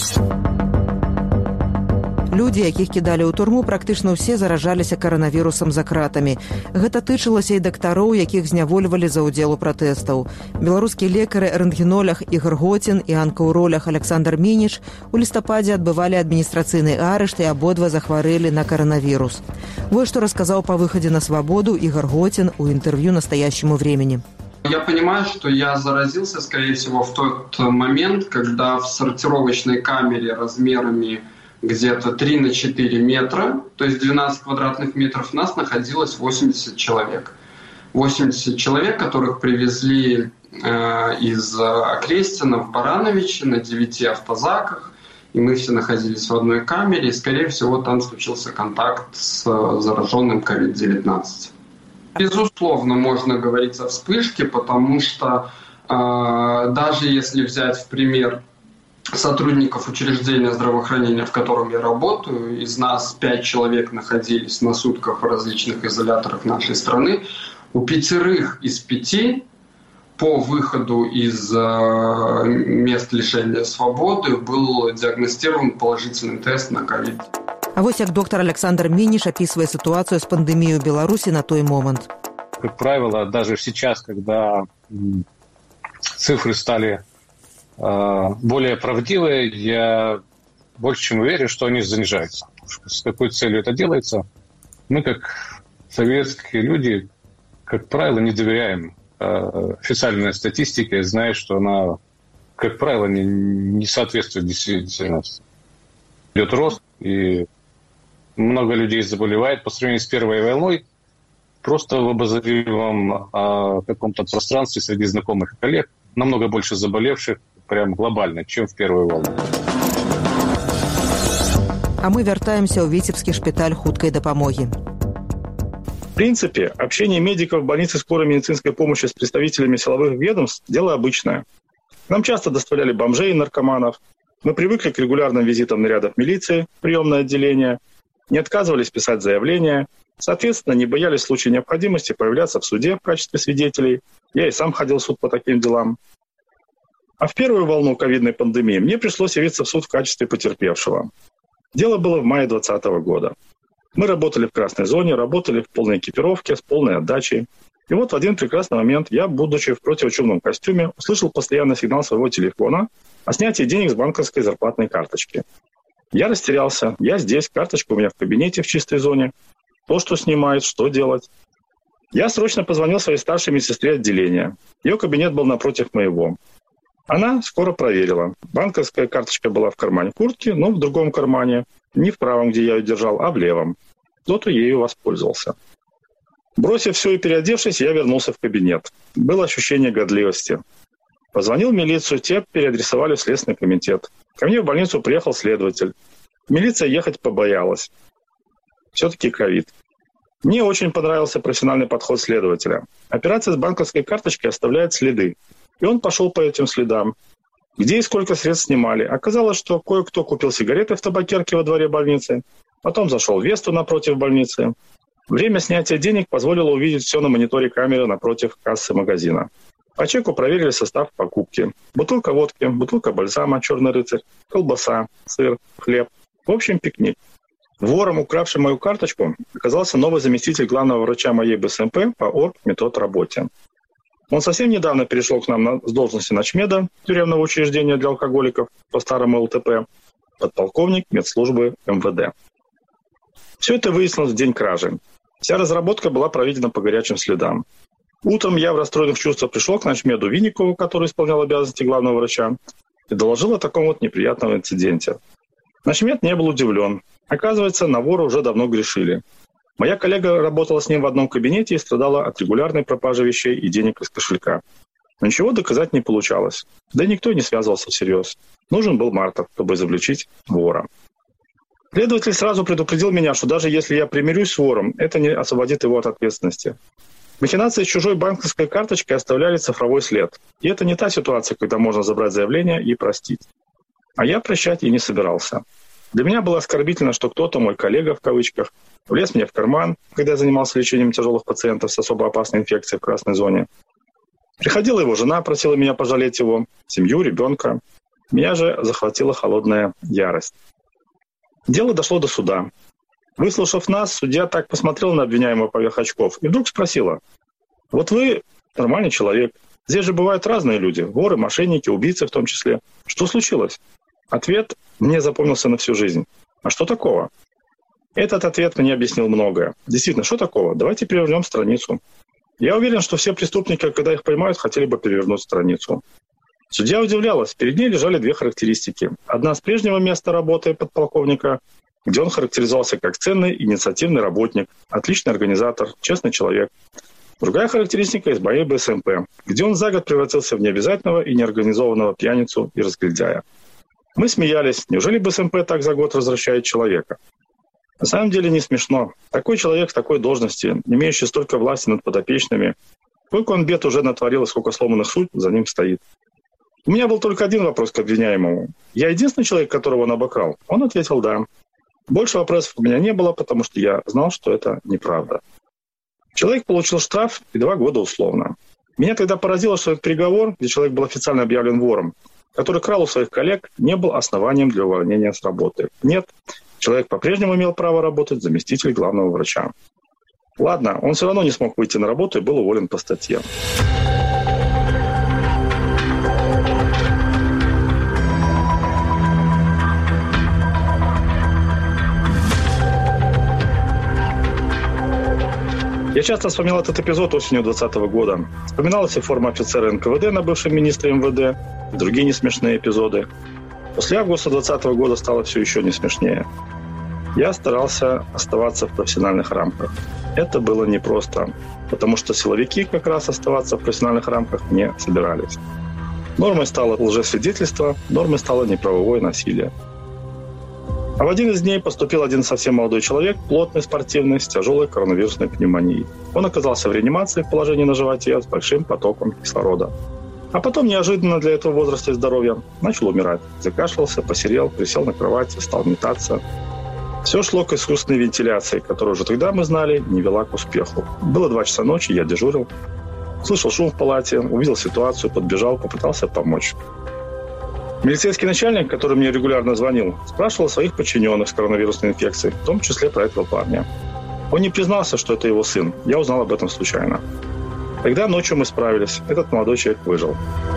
Людзі, якіх кідалі ў турму, практычна ўсе заражаліся каранавірусам за кратамі. Гэта тычылася і дактароў, якіх знявольвалі за ўдзел у пратэстаў. Беларускія лекары рэнтгенолях Ігор Готін і анкаўролях Александр Мініч у лістападзе адбывалі адміністрацыйны арышт і абодва захварэлі на каранавірус. Вось што расказаў па выхадзе на свабоду Ігор Готін у интервью «Настоящему времени». Я понимаю, что я заразился, скорее всего, в тот момент, когда в сортировочной камере размерами где-то 3 на 4 метра, то есть 12 квадратных метров, нас находилось 80 человек. 80 человек, которых привезли из Окрестина в Барановичи на 9 автозаках, и мы все находились в одной камере, и, скорее всего, там случился контакт с зараженным COVID-19. Безусловно, можно говорить о вспышке, потому что даже если взять в пример сотрудников учреждения здравоохранения, в котором я работаю, из нас 5 человек находились на сутках в различных изоляторах нашей страны. У 5 из 5 по выходу из мест лишения свободы был диагностирован положительный тест на ковид. А вось як доктор Александр Мініш описывает ситуацию с пандемией в Беларуси на той момент. Как правило, даже сейчас, когда цифры стали более правдивые, я больше чем уверен, что они занижаются. С какой целью это делается? Мы, как советские люди, как правило, не доверяем официальной статистике, зная, что она, как правило, не соответствует действительности. Идет рост, и много людей заболевает по сравнению с первой волной. Просто в обозримом каком-то пространстве среди знакомых и коллег намного больше заболевших, прям глобально, чем в первую волну. А мы вяртаемся ў віцебскі шпіталь хуткай дапамогі. В принципе, общение медиков в больнице скорой медицинской помощи с представителями силовых ведомств – дело обычное. Нам часто доставляли бомжей и наркоманов. Мы привыкли к регулярным визитам нарядов милиции, приемное отделение, не отказывались писать заявления, соответственно, не боялись в случае необходимости появляться в суде в качестве свидетелей. Я и сам ходил в суд по таким делам. А в первую волну ковидной пандемии мне пришлось явиться в суд в качестве потерпевшего. Дело было в мае 2020 года. Мы работали в красной зоне, работали в полной экипировке, с полной отдачей. И вот в один прекрасный момент я, будучи в противочумном костюме, услышал постоянный сигнал своего телефона о снятии денег с банковской зарплатной карточки. Я растерялся. Я здесь, карточка у меня в кабинете в чистой зоне. То, что снимают, что делать. Я срочно позвонил своей старшей медсестре отделения. Ее кабинет был напротив моего. Она скоро проверила. Банковская карточка была в кармане куртки, но в другом кармане. Не в правом, где я ее держал, а в левом. Кто-то ею воспользовался. Бросив все и переодевшись, я вернулся в кабинет. Было ощущение годливости. Позвонил в милицию, те переадресовали в Следственный комитет. Ко мне в больницу приехал следователь. Милиция ехать побоялась. Все-таки ковид. Мне очень понравился профессиональный подход следователя. Операция с банковской карточкой оставляет следы. И он пошел по этим следам. Где и сколько средств снимали. Оказалось, что кое-кто купил сигареты в табакерке во дворе больницы. Потом зашел в Весту напротив больницы. Время снятия денег позволило увидеть все на мониторе камеры напротив кассы магазина. По чеку проверили состав покупки. Бутылка водки, бутылка бальзама, черный рыцарь, колбаса, сыр, хлеб. В общем, пикник. Вором, укравшим мою карточку, оказался новый заместитель главного врача моей БСМП по оргметод-работе. Он совсем недавно перешел к нам с должности начмеда тюремного учреждения для алкоголиков по старому ЛТП, подполковник медслужбы МВД. Все это выяснилось в день кражи. Вся разработка была проведена по горячим следам. Утром я в расстроенных чувствах пришел к начмеду Винникову, который исполнял обязанности главного врача, и доложил о таком вот неприятном инциденте. Начмед не был удивлен. Оказывается, на вора уже давно грешили. Моя коллега работала с ним в одном кабинете и страдала от регулярной пропажи вещей и денег из кошелька. Но ничего доказать не получалось. Да и никто не связывался всерьез. Нужен был Мартов, чтобы изобличить вора. Следователь сразу предупредил меня, что даже если я примирюсь с вором, это не освободит его от ответственности. Махинации с чужой банковской карточкой оставляли цифровой след. И это не та ситуация, когда можно забрать заявление и простить. А я прощать и не собирался. Для меня было оскорбительно, что кто-то, мой коллега в кавычках, влез мне в карман, когда я занимался лечением тяжелых пациентов с особо опасной инфекцией в красной зоне. Приходила его жена, просила меня пожалеть его, семью, ребенка. Меня же захватила холодная ярость. Дело дошло до суда. Выслушав нас, судья так посмотрел на обвиняемого поверх очков и вдруг спросила: «Вот вы нормальный человек. Здесь же бывают разные люди. Воры, мошенники, убийцы в том числе. Что случилось?» Ответ мне запомнился на всю жизнь. А что такого? Этот ответ мне объяснил многое. Действительно, что такого? Давайте перевернем страницу. Я уверен, что все преступники, когда их поймают, хотели бы перевернуть страницу. Судья удивлялась. Перед ней лежали две характеристики. Одна с прежнего места работы подполковника, где он характеризовался как ценный инициативный работник, отличный организатор, честный человек. Другая характеристика из моей БСМП, где он за год превратился в необязательного и неорганизованного пьяницу и разгильдяя. Мы смеялись. Неужели БСМП так за год возвращает человека? На самом деле не смешно. Такой человек в такой должности, имеющий столько власти над подопечными, сколько он бед уже натворил и сколько сломанных судеб за ним стоит. У меня был только один вопрос к обвиняемому. Я единственный человек, которого он обокрал? Он ответил «да». Больше вопросов у меня не было, потому что я знал, что это неправда. Человек получил штраф и 2 года условно. Меня тогда поразило, что этот приговор, где человек был официально объявлен вором, который крал у своих коллег, не был основанием для увольнения с работы. Нет, человек по-прежнему имел право работать заместитель главного врача. Ладно, он все равно не смог выйти на работу и был уволен по статье. Я часто вспоминал этот эпизод осенью 2020 года. Вспоминалась и форма офицера НКВД на бывшем министре МВД, и другие несмешные эпизоды. После августа 2020 года стало все еще не смешнее. Я старался оставаться в профессиональных рамках. Это было непросто, потому что силовики как раз оставаться в профессиональных рамках не собирались. Нормой стало лжесвидетельство, нормой стало неправовое насилие. А в один из дней поступил один совсем молодой человек, плотный, спортивный, с тяжелой коронавирусной пневмонией. Он оказался в реанимации в положении на животе с большим потоком кислорода. А потом, неожиданно для этого возраста и здоровья, начал умирать. Закашлялся, посерел, присел на кровати, стал метаться. Все шло к искусственной вентиляции, которую уже тогда мы знали, не вела к успеху. Было 2 часа ночи, я дежурил. Слышал шум в палате, увидел ситуацию, подбежал, попытался помочь. Милицейский начальник, который мне регулярно звонил, спрашивал своих подчиненных с коронавирусной инфекцией, в том числе про этого парня. Он не признался, что это его сын. Я узнал об этом случайно. Тогда ночью мы справились. Этот молодой человек выжил.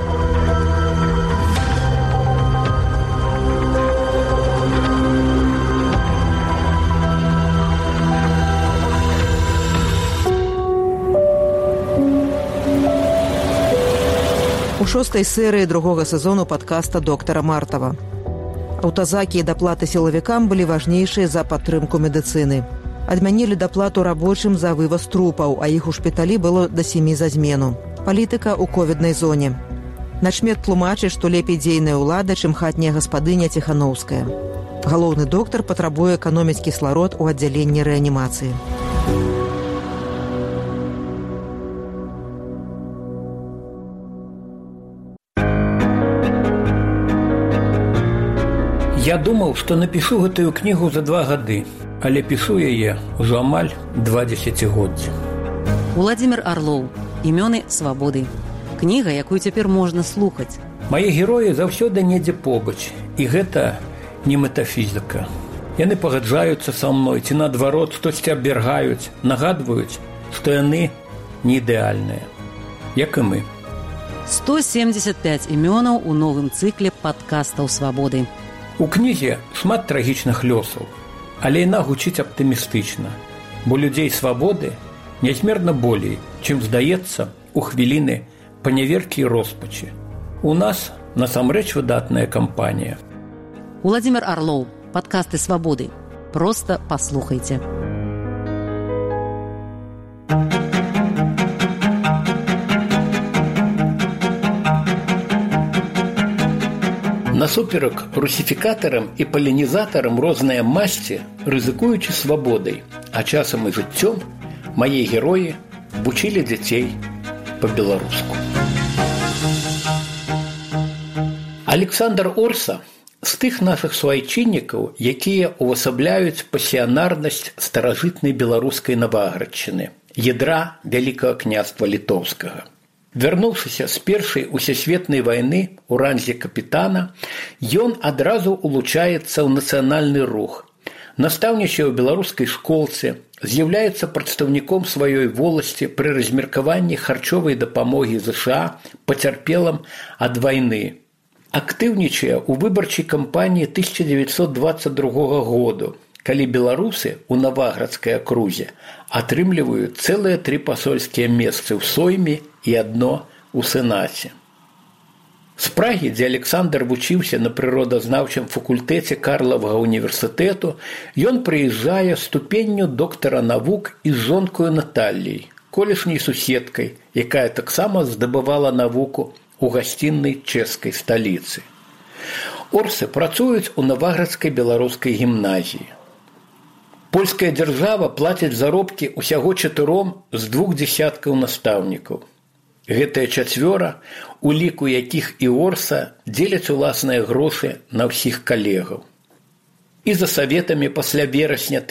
У 6-й серыі 2-го сезону падкаста доктара Мартава. Аўтазакі і даплаты сілавікам былі важнейшыя за падтрымку медыцыны. Адмянілі даплату рабочым за вываз трупаў, а іх у шпіталі было да 7 за змену. Палітыка ў ковіднай зоне. Начмет тлумачыць, што лепей дзейная ўлада, чым хатняя гаспадыня Ціханаўская. Галоўны доктар патрабуе эканоміць кісларод у аддзяленні рэанімацыі. Я думаў, што напішу гэтую кнігу за 2 гады, але пішу яе ўжо амаль 2 дзесяцігоддзі. Уладзімір Арлоў. Імёны свабоды. Кніга, якую цяпер можна слухаць. Мае героі заўсёды недзе побач, і гэта не метафізіка. Яны пагаджаюцца са мной, ці наадварот, штосьці абвяргаюць, нагадваюць, што яны не ідэальныя, як і мы. 175 імёнаў у новым цыкле падкастаў свабоды. У кнізе шмат трагічных лёсаў, але яна гучыць аптымістычна, бо людзей свабоды нязмерна болей, чым здаецца у хвіліны паняверкі і роспачы. У нас насамрэч выдатная кампанія. Уладзімір Арлоў. Падкасты свабоды. Проста паслухайце. Насуперак русіфікатарам і палінізатарам розныя масці, рызыкуючы свабодай, а часам і жыццём, мае героі вучылі дзяцей па-беларуску. Александр Орса з тых нашых суайчыннікаў, якія ўвасабляюць пасіянарнасць старажытнай беларускай Наваградчыны, ядра Вялікага княства Літоўскага. Вярнуўшыся з першай усесветнай вайны ў ранзе капітана, ён адразу улучаецца ў нацыянальны рух, настаўнічае ў беларускай школцы, з'яўляецца прадстаўніком сваёй воласці пры размеркаванні харчовай дапамогі ЗША пацярпелым ад вайны. Актыўнічае ў выбарчай кампаніі 1922 году, калі беларусы ў Наваградскай акрузе атрымліваюць цэлыя 3 пасольскія месцы ў Сойме і 1 у Сенаце. З Прагі, дзе Александр вучыўся на прыродазнаўчым факультэце Карлавага універсітэту, ён прыязджае ступенню доктара навук і з жонкою Наталлей, колішняй суседкай, якая таксама здабывала навуку у гасціннай чэшскай сталіцы. Орсы працуюць у Наваградскай беларускай гімназіі. Польская дзяржава плаціць заробкі ўсяго 4 з 2 дзесяткаў настаўнікаў. Гэтыя 4, у ліку якіх і Орса дзеляць уласныя грошы на ўсіх калегаў. І за саветамі пасля верасня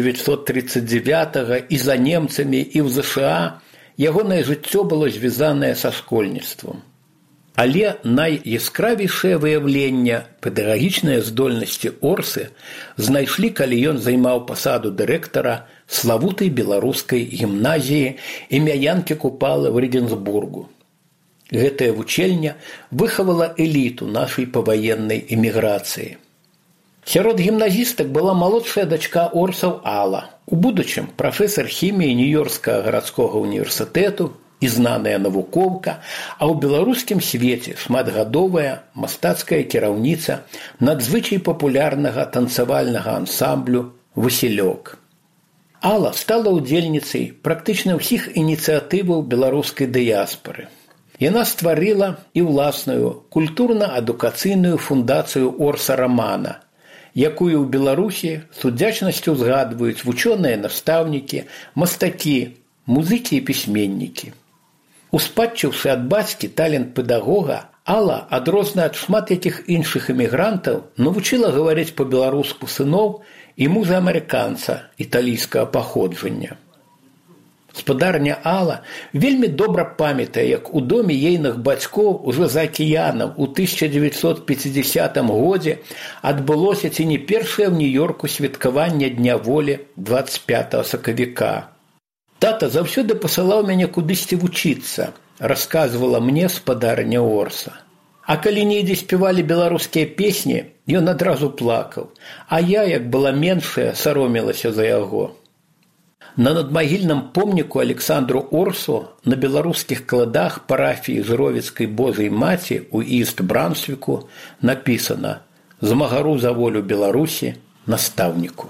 1939 і за немцамі і ў ЗША ягонае жыццё было звязанае са школьніцтвам. Але найяскравейшае выяўленне педагагічнай здольнасці Орсы знайшлі, калі ён займаў пасаду дырэктара славутай беларускай гімназіі імя Янкі Купалы в Рэгенсбургу. Гэтая вучэльня выхавала эліту нашай паваеннай эміграцыі. Сярод гімназістак была малодшая дачка Орсаў Алла, у будучым прафесар хіміі Нью-Йоркскага гарадскога універсітэту і знаная навукоўка, а ў беларускім свеце шматгадовая мастацкая кіраўніца надзвычай папулярнага танцавальнага ансамблю «Васілёк». Алла стала ўдзельніцай практычна ўсіх ініцыятываў беларускай дыяспары. Яна стварыла і ўласную культурна-адукацыйную фундацыю Орса Рамана, якую ў Беларусі з удзячнасцю згадваюць вучоныя-настаўнікі, мастакі, музыкі і пісьменнікі. Успадчыўшы ад бацькі талент педагога, Алла, адрозна ад шмат якіх іншых эмігрантаў, навучыла гаварыць па-беларуску сыноў і мужа-амерыканца італійскага паходжання. Спадарня Алла вельмі добра памятае, як у доме ейных бацькоў ужо за акіянам у 1950 годзе адбылося ці не першае ў Нью-Йорку святкаванне Дня волі 25 сакавіка. Тата заўсёды пасылаў мяне кудысьці вучыцца, расказвала мне спадарня Орса. А калі недзе спявалі беларускія песні, ён адразу плакаў, а я, як была меншая, саромілася за яго. На надмагільным помніку Александру Орсу на беларускіх кладах парафіі Жыровіцкай Божай Маці ў Іст-Брансвіку напісана «Змагару за волю Беларусі настаўніку».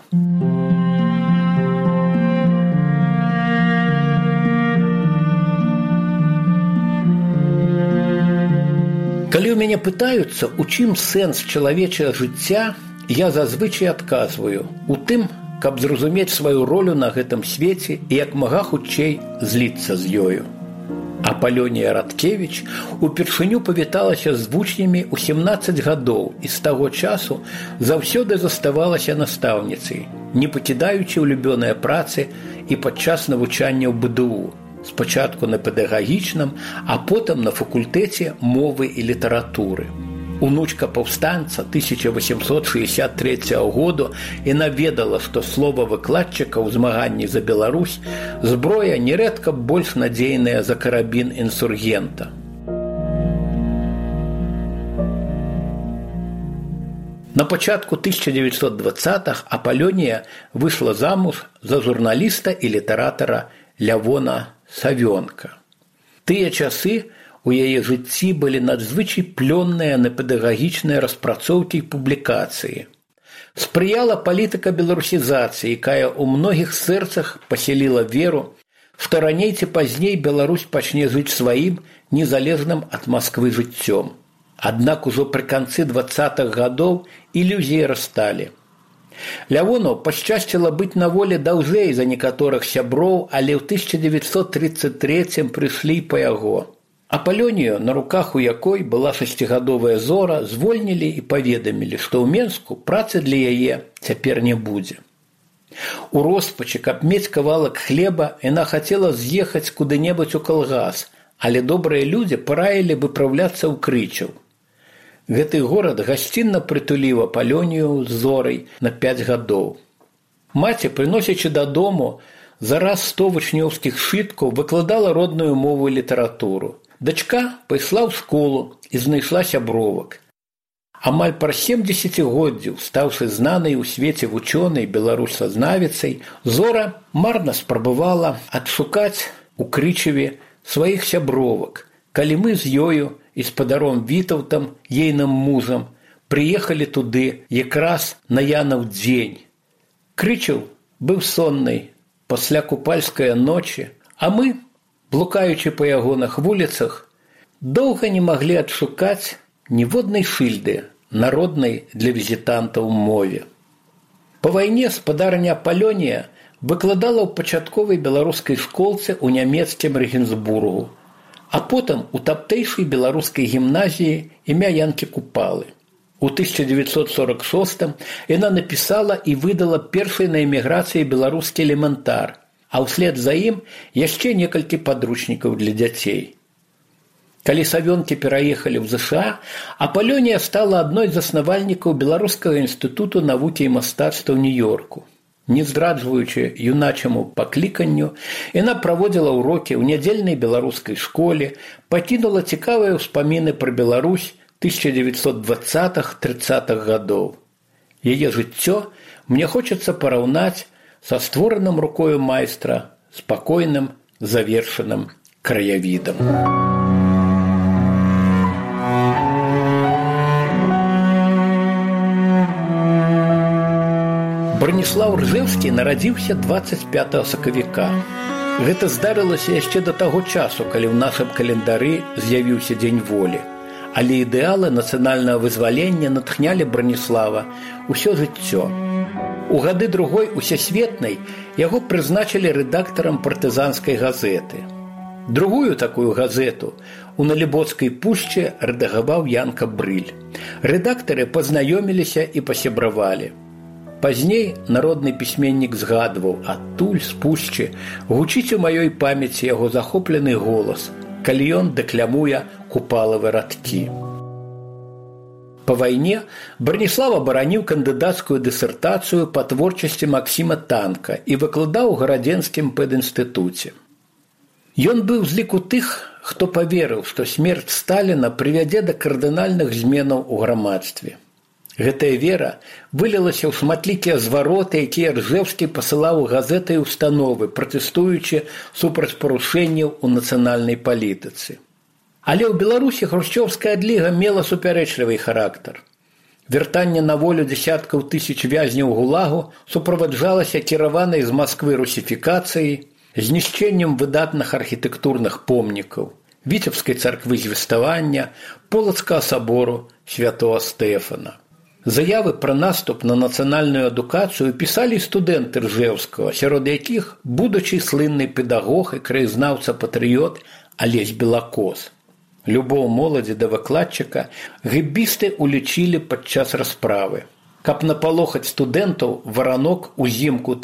Калі ў мяне пытаюцца, у чым сэнс чалавечага жыцця, я зазвычай адказваю у тым, каб зразумець сваю ролю на гэтым свеце і як мага хутчэй зліцца з ёю. Апалёнія Радкевіч упершыню павіталася з вучнямі ў 17 гадоў і з таго часу заўсёды заставалася настаўніцай, не пакідаючы улюбёныя працы і падчас навучання ў БДУ, спачатку на педагагічным, а потым на факультэце мовы і літаратуры. Унучка паўстанца 1863 году і наведала, што слова выкладчыка ў змаганні за Беларусь зброя нерэдка больш надзейная за карабін інсургента. На пачатку 1920-х Апалёнія выйшла замуж за журналіста і літаратара Лявона Савёнка. Тыя часы у яе жыцці былі надзвычай плённыя на педагагічныя распрацоўкі і публікацыі. Спрыяла палітыка беларусізацыі, якая ў многіх сэрцах пасяліла веру, што раней ці пазней Беларусь пачне жыць сваім, незалежным ад Масквы жыццём. Аднак ужо пры канцы 20-х гадоў ілюзіі расталі. Лявону пашчасціла быць на волі даўжэй за некаторых сяброў, але ў 1933 прыйшлі па яго. Апалёнію, на руках у якой была 6гадовая Зора, звольнілі і паведамілі, што ў Менску працы для яе цяпер не будзе. У роспачы, каб мець кавалак хлеба, яна хацела з'ехаць куды-небудзь у калгас, але добрыя людзі параілі выпраўляцца ў Крычаў. Гэты горад гасцінна прытуліў Апалёнію з Зорай на 5 гадоў. Маці, прыносячы дадому, зараз 100 вучнёўскіх сшыткаў выкладала родную мову і літаратуру. Дачка пайшла ў школу і знайшла сябровак. Амаль праз 70 годдзяў, стаўшы знанай у свеце вучонай беларусазнавіцай, Зора марна спрабавала адшукаць у Крычаве сваіх сябровак, калі мы з ёю і спадаром Вітаўтам, ейным мужам, прыехалі туды якраз на Янаў дзень. Крычаў быў соннай пасля купальскай ночы, а мы, блукаючы па ягоных вуліцах, доўга не маглі адшукаць ніводнай шыльды, народнай для візітантаў мове. Па вайне спадарня Апалёнія выкладала ў пачатковай беларускай школцы ў нямецкім Рэгенсбургу, а потым у таптэйшай беларускай гімназіі імя Янкі Купалы. У 1946 яна напісала і выдала першы на эміграцыі беларускі элементар, а ўслед за ім яшчэ некалькі падручнікаў для дзяцей. Калі Савёнкі пераехалі ў ЗША, Апалёнія стала адной з заснавальнікаў Беларускага інстытуту навукі і мастацтва ў Нью-Йорку. Не здраджваючы юначаму пакліканню, яна праводзіла ўрокі ў нядзельнай беларускай школе, пакінула цікавыя ўспаміны пра Беларусь 1920-30-х гадоў. Яе жыццё мне хочацца параўнаць са створаным рукою майстра спакойным, завершаным краявідам. Браніслаў Ржэўскі нарадзіўся 25 сакавіка. Гэта здарылася яшчэ да таго часу, калі ў нашым календары з'явіўся дзень волі. Але ідэалы нацыянальнага вызвалення натхнялі Браніслава ўсё жыццё. У гады другой усесветнай яго прызначылі рэдактарам партызанскай газеты. Другую такую газету у Налібоцкай пушчы рэдагаваў Янка Брыль. Рэдактары пазнаёміліся і пасябравалі. Пазней народны пісьменнік згадваў: адтуль, з пушчы, гучыць у маёй памяці яго захоплены голас, калі ён дэклямуе купалавы радкі. Па вайне Браніслав абараніў кандыдацкую дысертацыю па творчасці Максіма Танка і выкладаў у гарадзенскім педінстытуце. Ён быў з ліку тых, хто паверыў, што смерць Сталіна прывядзе да кардынальных зменаў у грамадстве. Гэтая вера вылілася ў шматлікія звароты, якія Ржэўскі пасылаў у газеты і ўстановы, пратэстуючы супраць парушэнняў у нацыянальнай палітыцы. Але ў Беларусі хрушчёўская адліга мела супярэчлівы характар. Вяртанне на волю дзесяткаў тысяч вязняў гулагу суправаджалася кіраванай з Масквы русіфікацыяй, знішчэннем выдатных архітэктурных помнікаў, Віцебскай царквы звеставання, Полацкага сабору святого Стэфана. Заявы пра наступ на нацыянальную адукацыю пісалі студэнты Ржэўскага, сярод якіх будучы слынны педагог і краязнаўца-патрыёт Алесь Белакос. Любоў моладзі да выкладчыка гэбісты улічылі падчас расправы. Каб напалохаць студэнтаў, Варанок узімку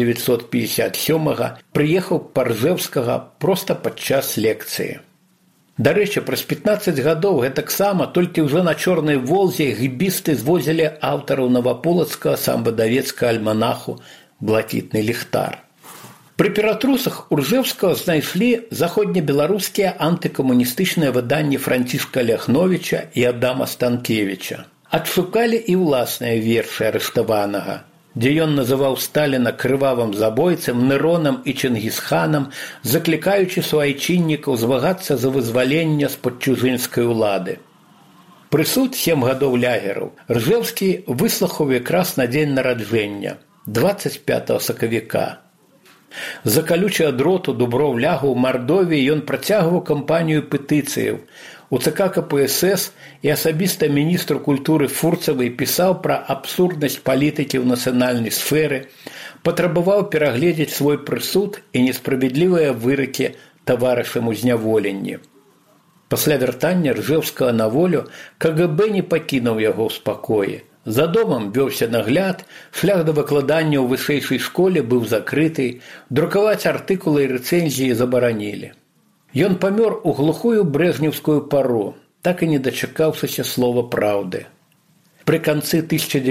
1957-га прыехаў па Ржэўскага проста падчас лекцыі. Дарэчы, праз 15 гадоў гэтаксама толькі ўжо на Чорнай Волзе гэбісты звозілі аўтараў наваполацкага самвыдавецкага альманаху «Блакітны ліхтар». Пры ператрусах у Ржэўскага знайшлі заходнебеларускія антыкамуністычныя выданні Францішка Ляхновіча і Адама Станкевіча. Адшукалі і ўласныя вершы арыштаванага, дзе ён называў Сталіна крывавым забойцам, Нэронам і Чынгісханам, заклікаючы суайчыннікаў змагацца за вызваленне з-пад чужынскай улады. Прысуд 7 гадоў лягераў Ржэўскі выслухаў якраз на дзень нараджэння, 25 сакавіка. За калючую дроту Дуброў-Лягу ў Мардові ён працягваў кампанію петыцыяў. У ЦК КПСС і асабіста міністру культуры Фурцавай пісаў пра абсурднасць палітыкі ў нацыянальнай сферы, патрабаваў перагледзець свой прысуд і несправядлівыя выракі таварышам у зняволенні. Пасля вяртання Ржэўскага на волю КГБ не пакінуў яго ў спакоі. За домам вёўся нагляд, шлях да выкладання ў вышэйшай школе быў закрыты, друкаваць артыкулы і рэцэнзіі забаранілі. Ён памёр у глухую брэжнеўскую пару, так і не дачакаўшыся слова праўды. Пры канцы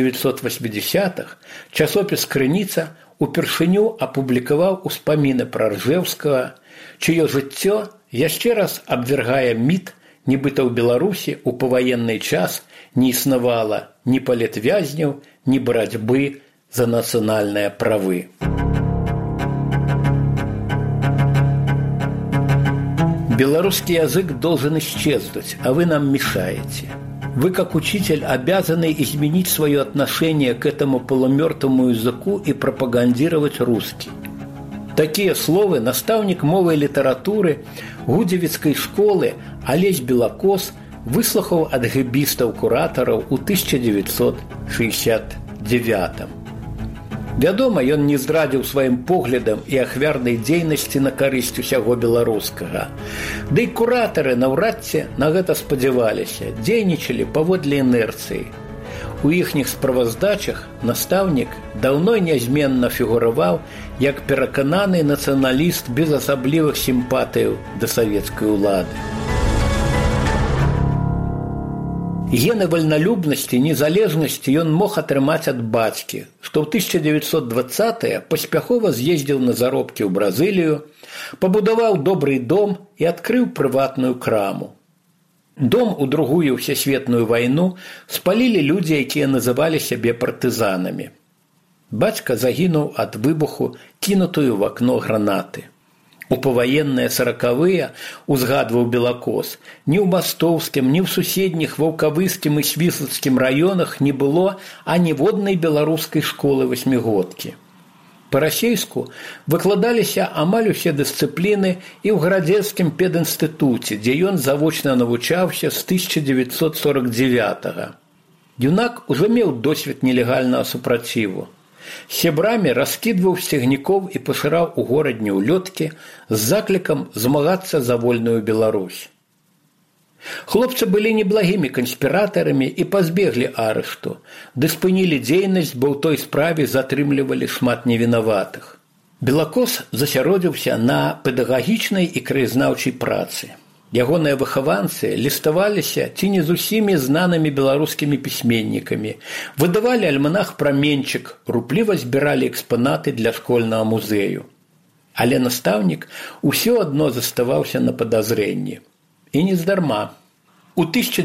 1980-х часопіс «Крыніца» упершыню апублікаваў успаміны пра Ржэўскага, чыё жыццё яшчэ раз абвяргае міт, нібыта ў Беларусі ў паваенны час не існавала ні палітвязняў, ні барацьбы за нацыянальныя правы. Белорусский язык должен исчезнуть, а вы нам мешаете. Вы, как учитель, обязаны изменить свое отношение к этому полумертвому языку и пропагандировать русский. Такие слова наставник мовы и литературы Гудзевіцкай школы Алесь Белакос выслухаў ад гэбістаў-куратараў у 1969. Вядома, ён не здрадзіў сваім поглядам і ахвярнай дзейнасці на карысць усяго беларускага. Ды і куратары наўрад ці на гэта спадзяваліся, дзейнічалі паводле інерцыі. У іхніх справаздачах настаўнік даўно нязменна фігураваў як перакананы нацыяналіст без асаблівых сімпатыяў да савецкай улады. Гены вальналюбнасці, незалежнасці ён мог атрымаць ад бацькі, што ў 1920-е паспяхова з'ездзіў на заробкі ў Бразылію, пабудаваў добрый дом і адкрыў прыватную краму. Дом у Другую ўсесветную вайну спалілі людзі, якія называлі сябе партызанамі. Бацька загінуў ад выбуху, кінутую в акно гранаты. У паваенныя 40-е, узгадваў Белакос, ні ў Мастоўскім, ні ў суседніх Ваўкавыскім і Свіслацкім раёнах не было аніводнай беларускай школы васьмігодкі. Па-расейску выкладаліся амаль усе дысцыпліны і ў гарадзецкім педінстытуце, дзе ён завочна навучаўся з 1949-го. Юнак ужо меў досвед нелегальнага супраціву. З сябрамі раскідваў сцягнікоў і пашыраў у горадні ўлёткі з заклікам змагацца за вольную Беларусь. Хлопцы былі неблагімі канспіратарамі і пазбеглі арышту, ды спынілі дзейнасць, бо ў той справе затрымлівалі шмат невінаватых. Белакос засяродзіўся на педагагічнай і краязнаўчай працы. Ягоныя выхаванцы ліставаліся ці не з усімі знанымі беларускімі пісьменнікамі, выдавалі альманах «Праменчык», рупліва збіралі экспанаты для школьнага музею. Але настаўнік усё адно заставаўся на падазрэнні. І не здарма. У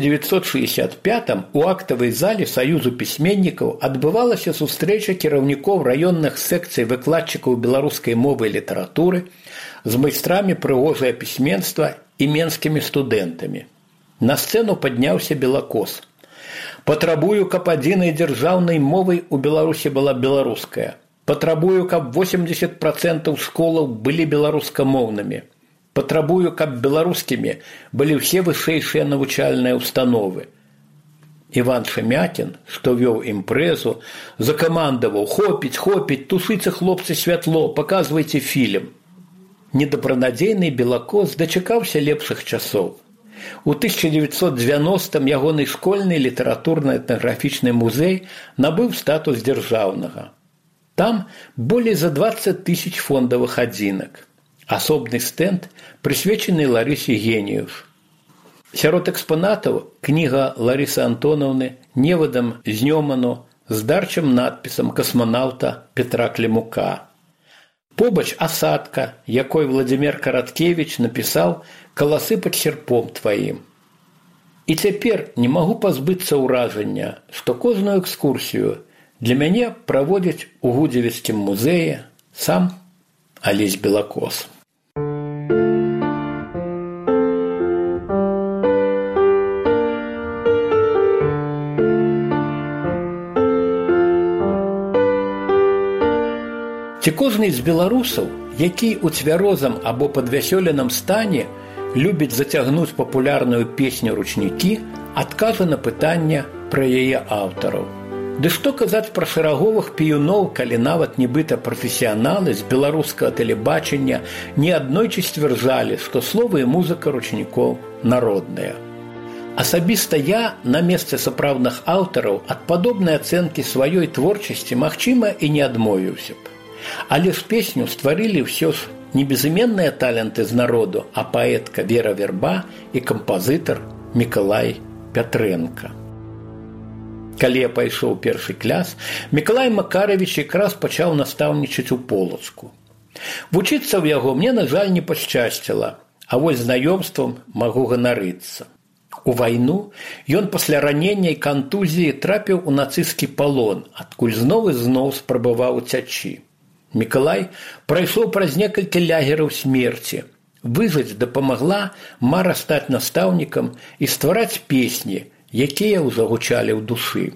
1965-м у актавай зале Саюзу пісьменнікаў адбывалася сустрэча кіраўнікоў раённых секцый выкладчыкаў беларускай мовы і літаратуры з майстрамі прыгожае пісьменства і менскімі студэнтамі. На сцэну падняўся Белакос. «Патрабую, каб адзінай дзяржаўнай мовай у Беларусі была беларуская. Патрабую, каб 80% школаў былі беларускамоўнымі. Патрабую, каб беларускімі былі ўсе вышэйшыя навучальныя ўстановы». Іван Шамякін, што вёў імпрэзу, закамандаваў: «Хопіць, тушыце, хлопцы, святло, паказвайце фільм». Недабранадзейны Белакос дачакаўся лепшых часоў. У 1990-м ягоны школьны літаратурна-этнаграфічны музей набыў статус дзяржаўнага. Там болей за 20 000 фондавых адзінак. Асобны стэнд прысвечаны Ларысе Геніюш. Сярод экспанатаў кніга Ларысы Антонаўны «Невадам знёману» з дарчым надпісам касманаўта Петра Клімука. Побач асадка, якой Владзімір Караткевіч напісаў «Каласы пад серпом тваім». І цяпер не магу пазбыцца ўражання, што кожную экскурсію для мяне праводзяць у Гудзевіцкім музеі сам Алесь Белакос. Ці кожны з беларусаў, які ў цвярозам або падвясёленым стане любіць зацягнуць папулярную песню «Ручнікі», адкажа на пытанне пра яе аўтараў. Ды што казаць пра шараговых піюноў, калі нават нібыта прафесіяналы з беларускага тэлебачання неаднойчы сцвярджалі, што словы і музыка ручнікоў народныя. Асабіста я на месцы сапраўдных аўтараў ад падобнай ацэнкі сваёй творчасці, магчыма, і не адмовіўся б. Але ж песню стварылі ўсё ж не безыменныя таленты з народу, а паэтка Вера Верба і кампазітар Мікалай Пятрэнка. Калі я пайшоў першы клас, Мікалай Макаравіч якраз пачаў настаўнічаць у Полацку. Вучыцца ў яго мне, на жаль, не пашчасціла, а вось знаёмствам магу ганарыцца. У вайну ён пасля ранення і кантузіі трапіў у нацысцкі палон, адкуль зноў і зноў спрабаваў уцячы. Мікалай прайшоў праз некалькі лягераў смерці. Выжыць дапамагла мара стаць настаўнікам і ствараць песні, якія ўжо гучалі ў душы.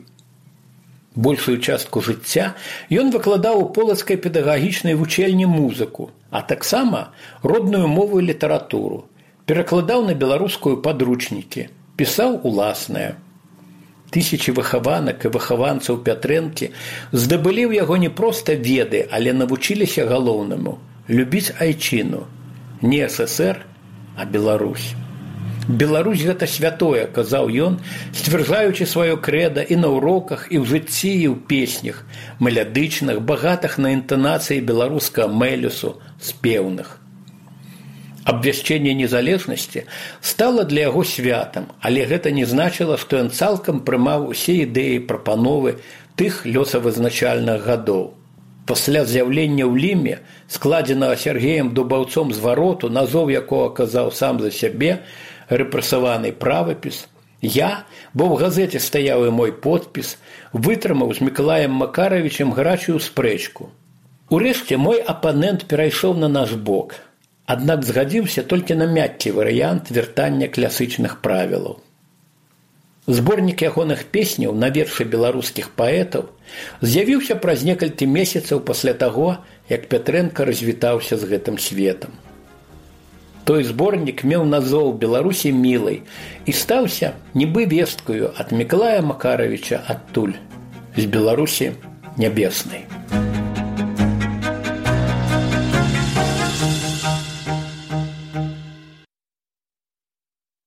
Большую частку жыцця ён выкладаў у полацкай педагагічнай вучэльні музыку, а таксама родную мову і літаратуру, перакладаў на беларускую падручнікі, пісаў уласнае. Тысячы выхаванак і выхаванцаў Пятрэнкі здабылі ў яго не проста веды, але навучыліся галоўнаму – любіць айчыну. Не ССР, а Беларусь. «Беларусь – гэта святое», – казаў ён, сцвярджаючы сваё крэда і на уроках, і ў жыцці, і ў песнях, мелядычных, багатых на інтанацыі беларускага мэлюсу, спеўных. Абвяшчэнне незалежнасці стала для яго святам, але гэта не значыла, што ён цалкам прымаў усе ідэі і прапановы тых лёсавызначальных гадоў. Пасля з'яўлення ў Ліме, складзенага Сергеем Дубаўцом звароту, назоў якога казаў сам за сябе, рэпрэсаваны правапіс, я, бо ў газеце стаяў і мой подпіс, вытрымаў з Мікалаем Макаравічем гарачую спрэчку. Урэшце мой апанент перайшоў на наш бок, аднак згадзіўся толькі на мяккі варыянт вяртання класычных правілаў. Зборнік ягоных песняў на вершы беларускіх паэтаў з'явіўся праз некалькі месяцаў пасля таго, як Пятрэнка развітаўся з гэтым светам. Той зборнік меў назву «Беларусі мілай» і стаўся нібы весткаю ад Мікалая Макаравіча адтуль, з Беларусі нябеснай.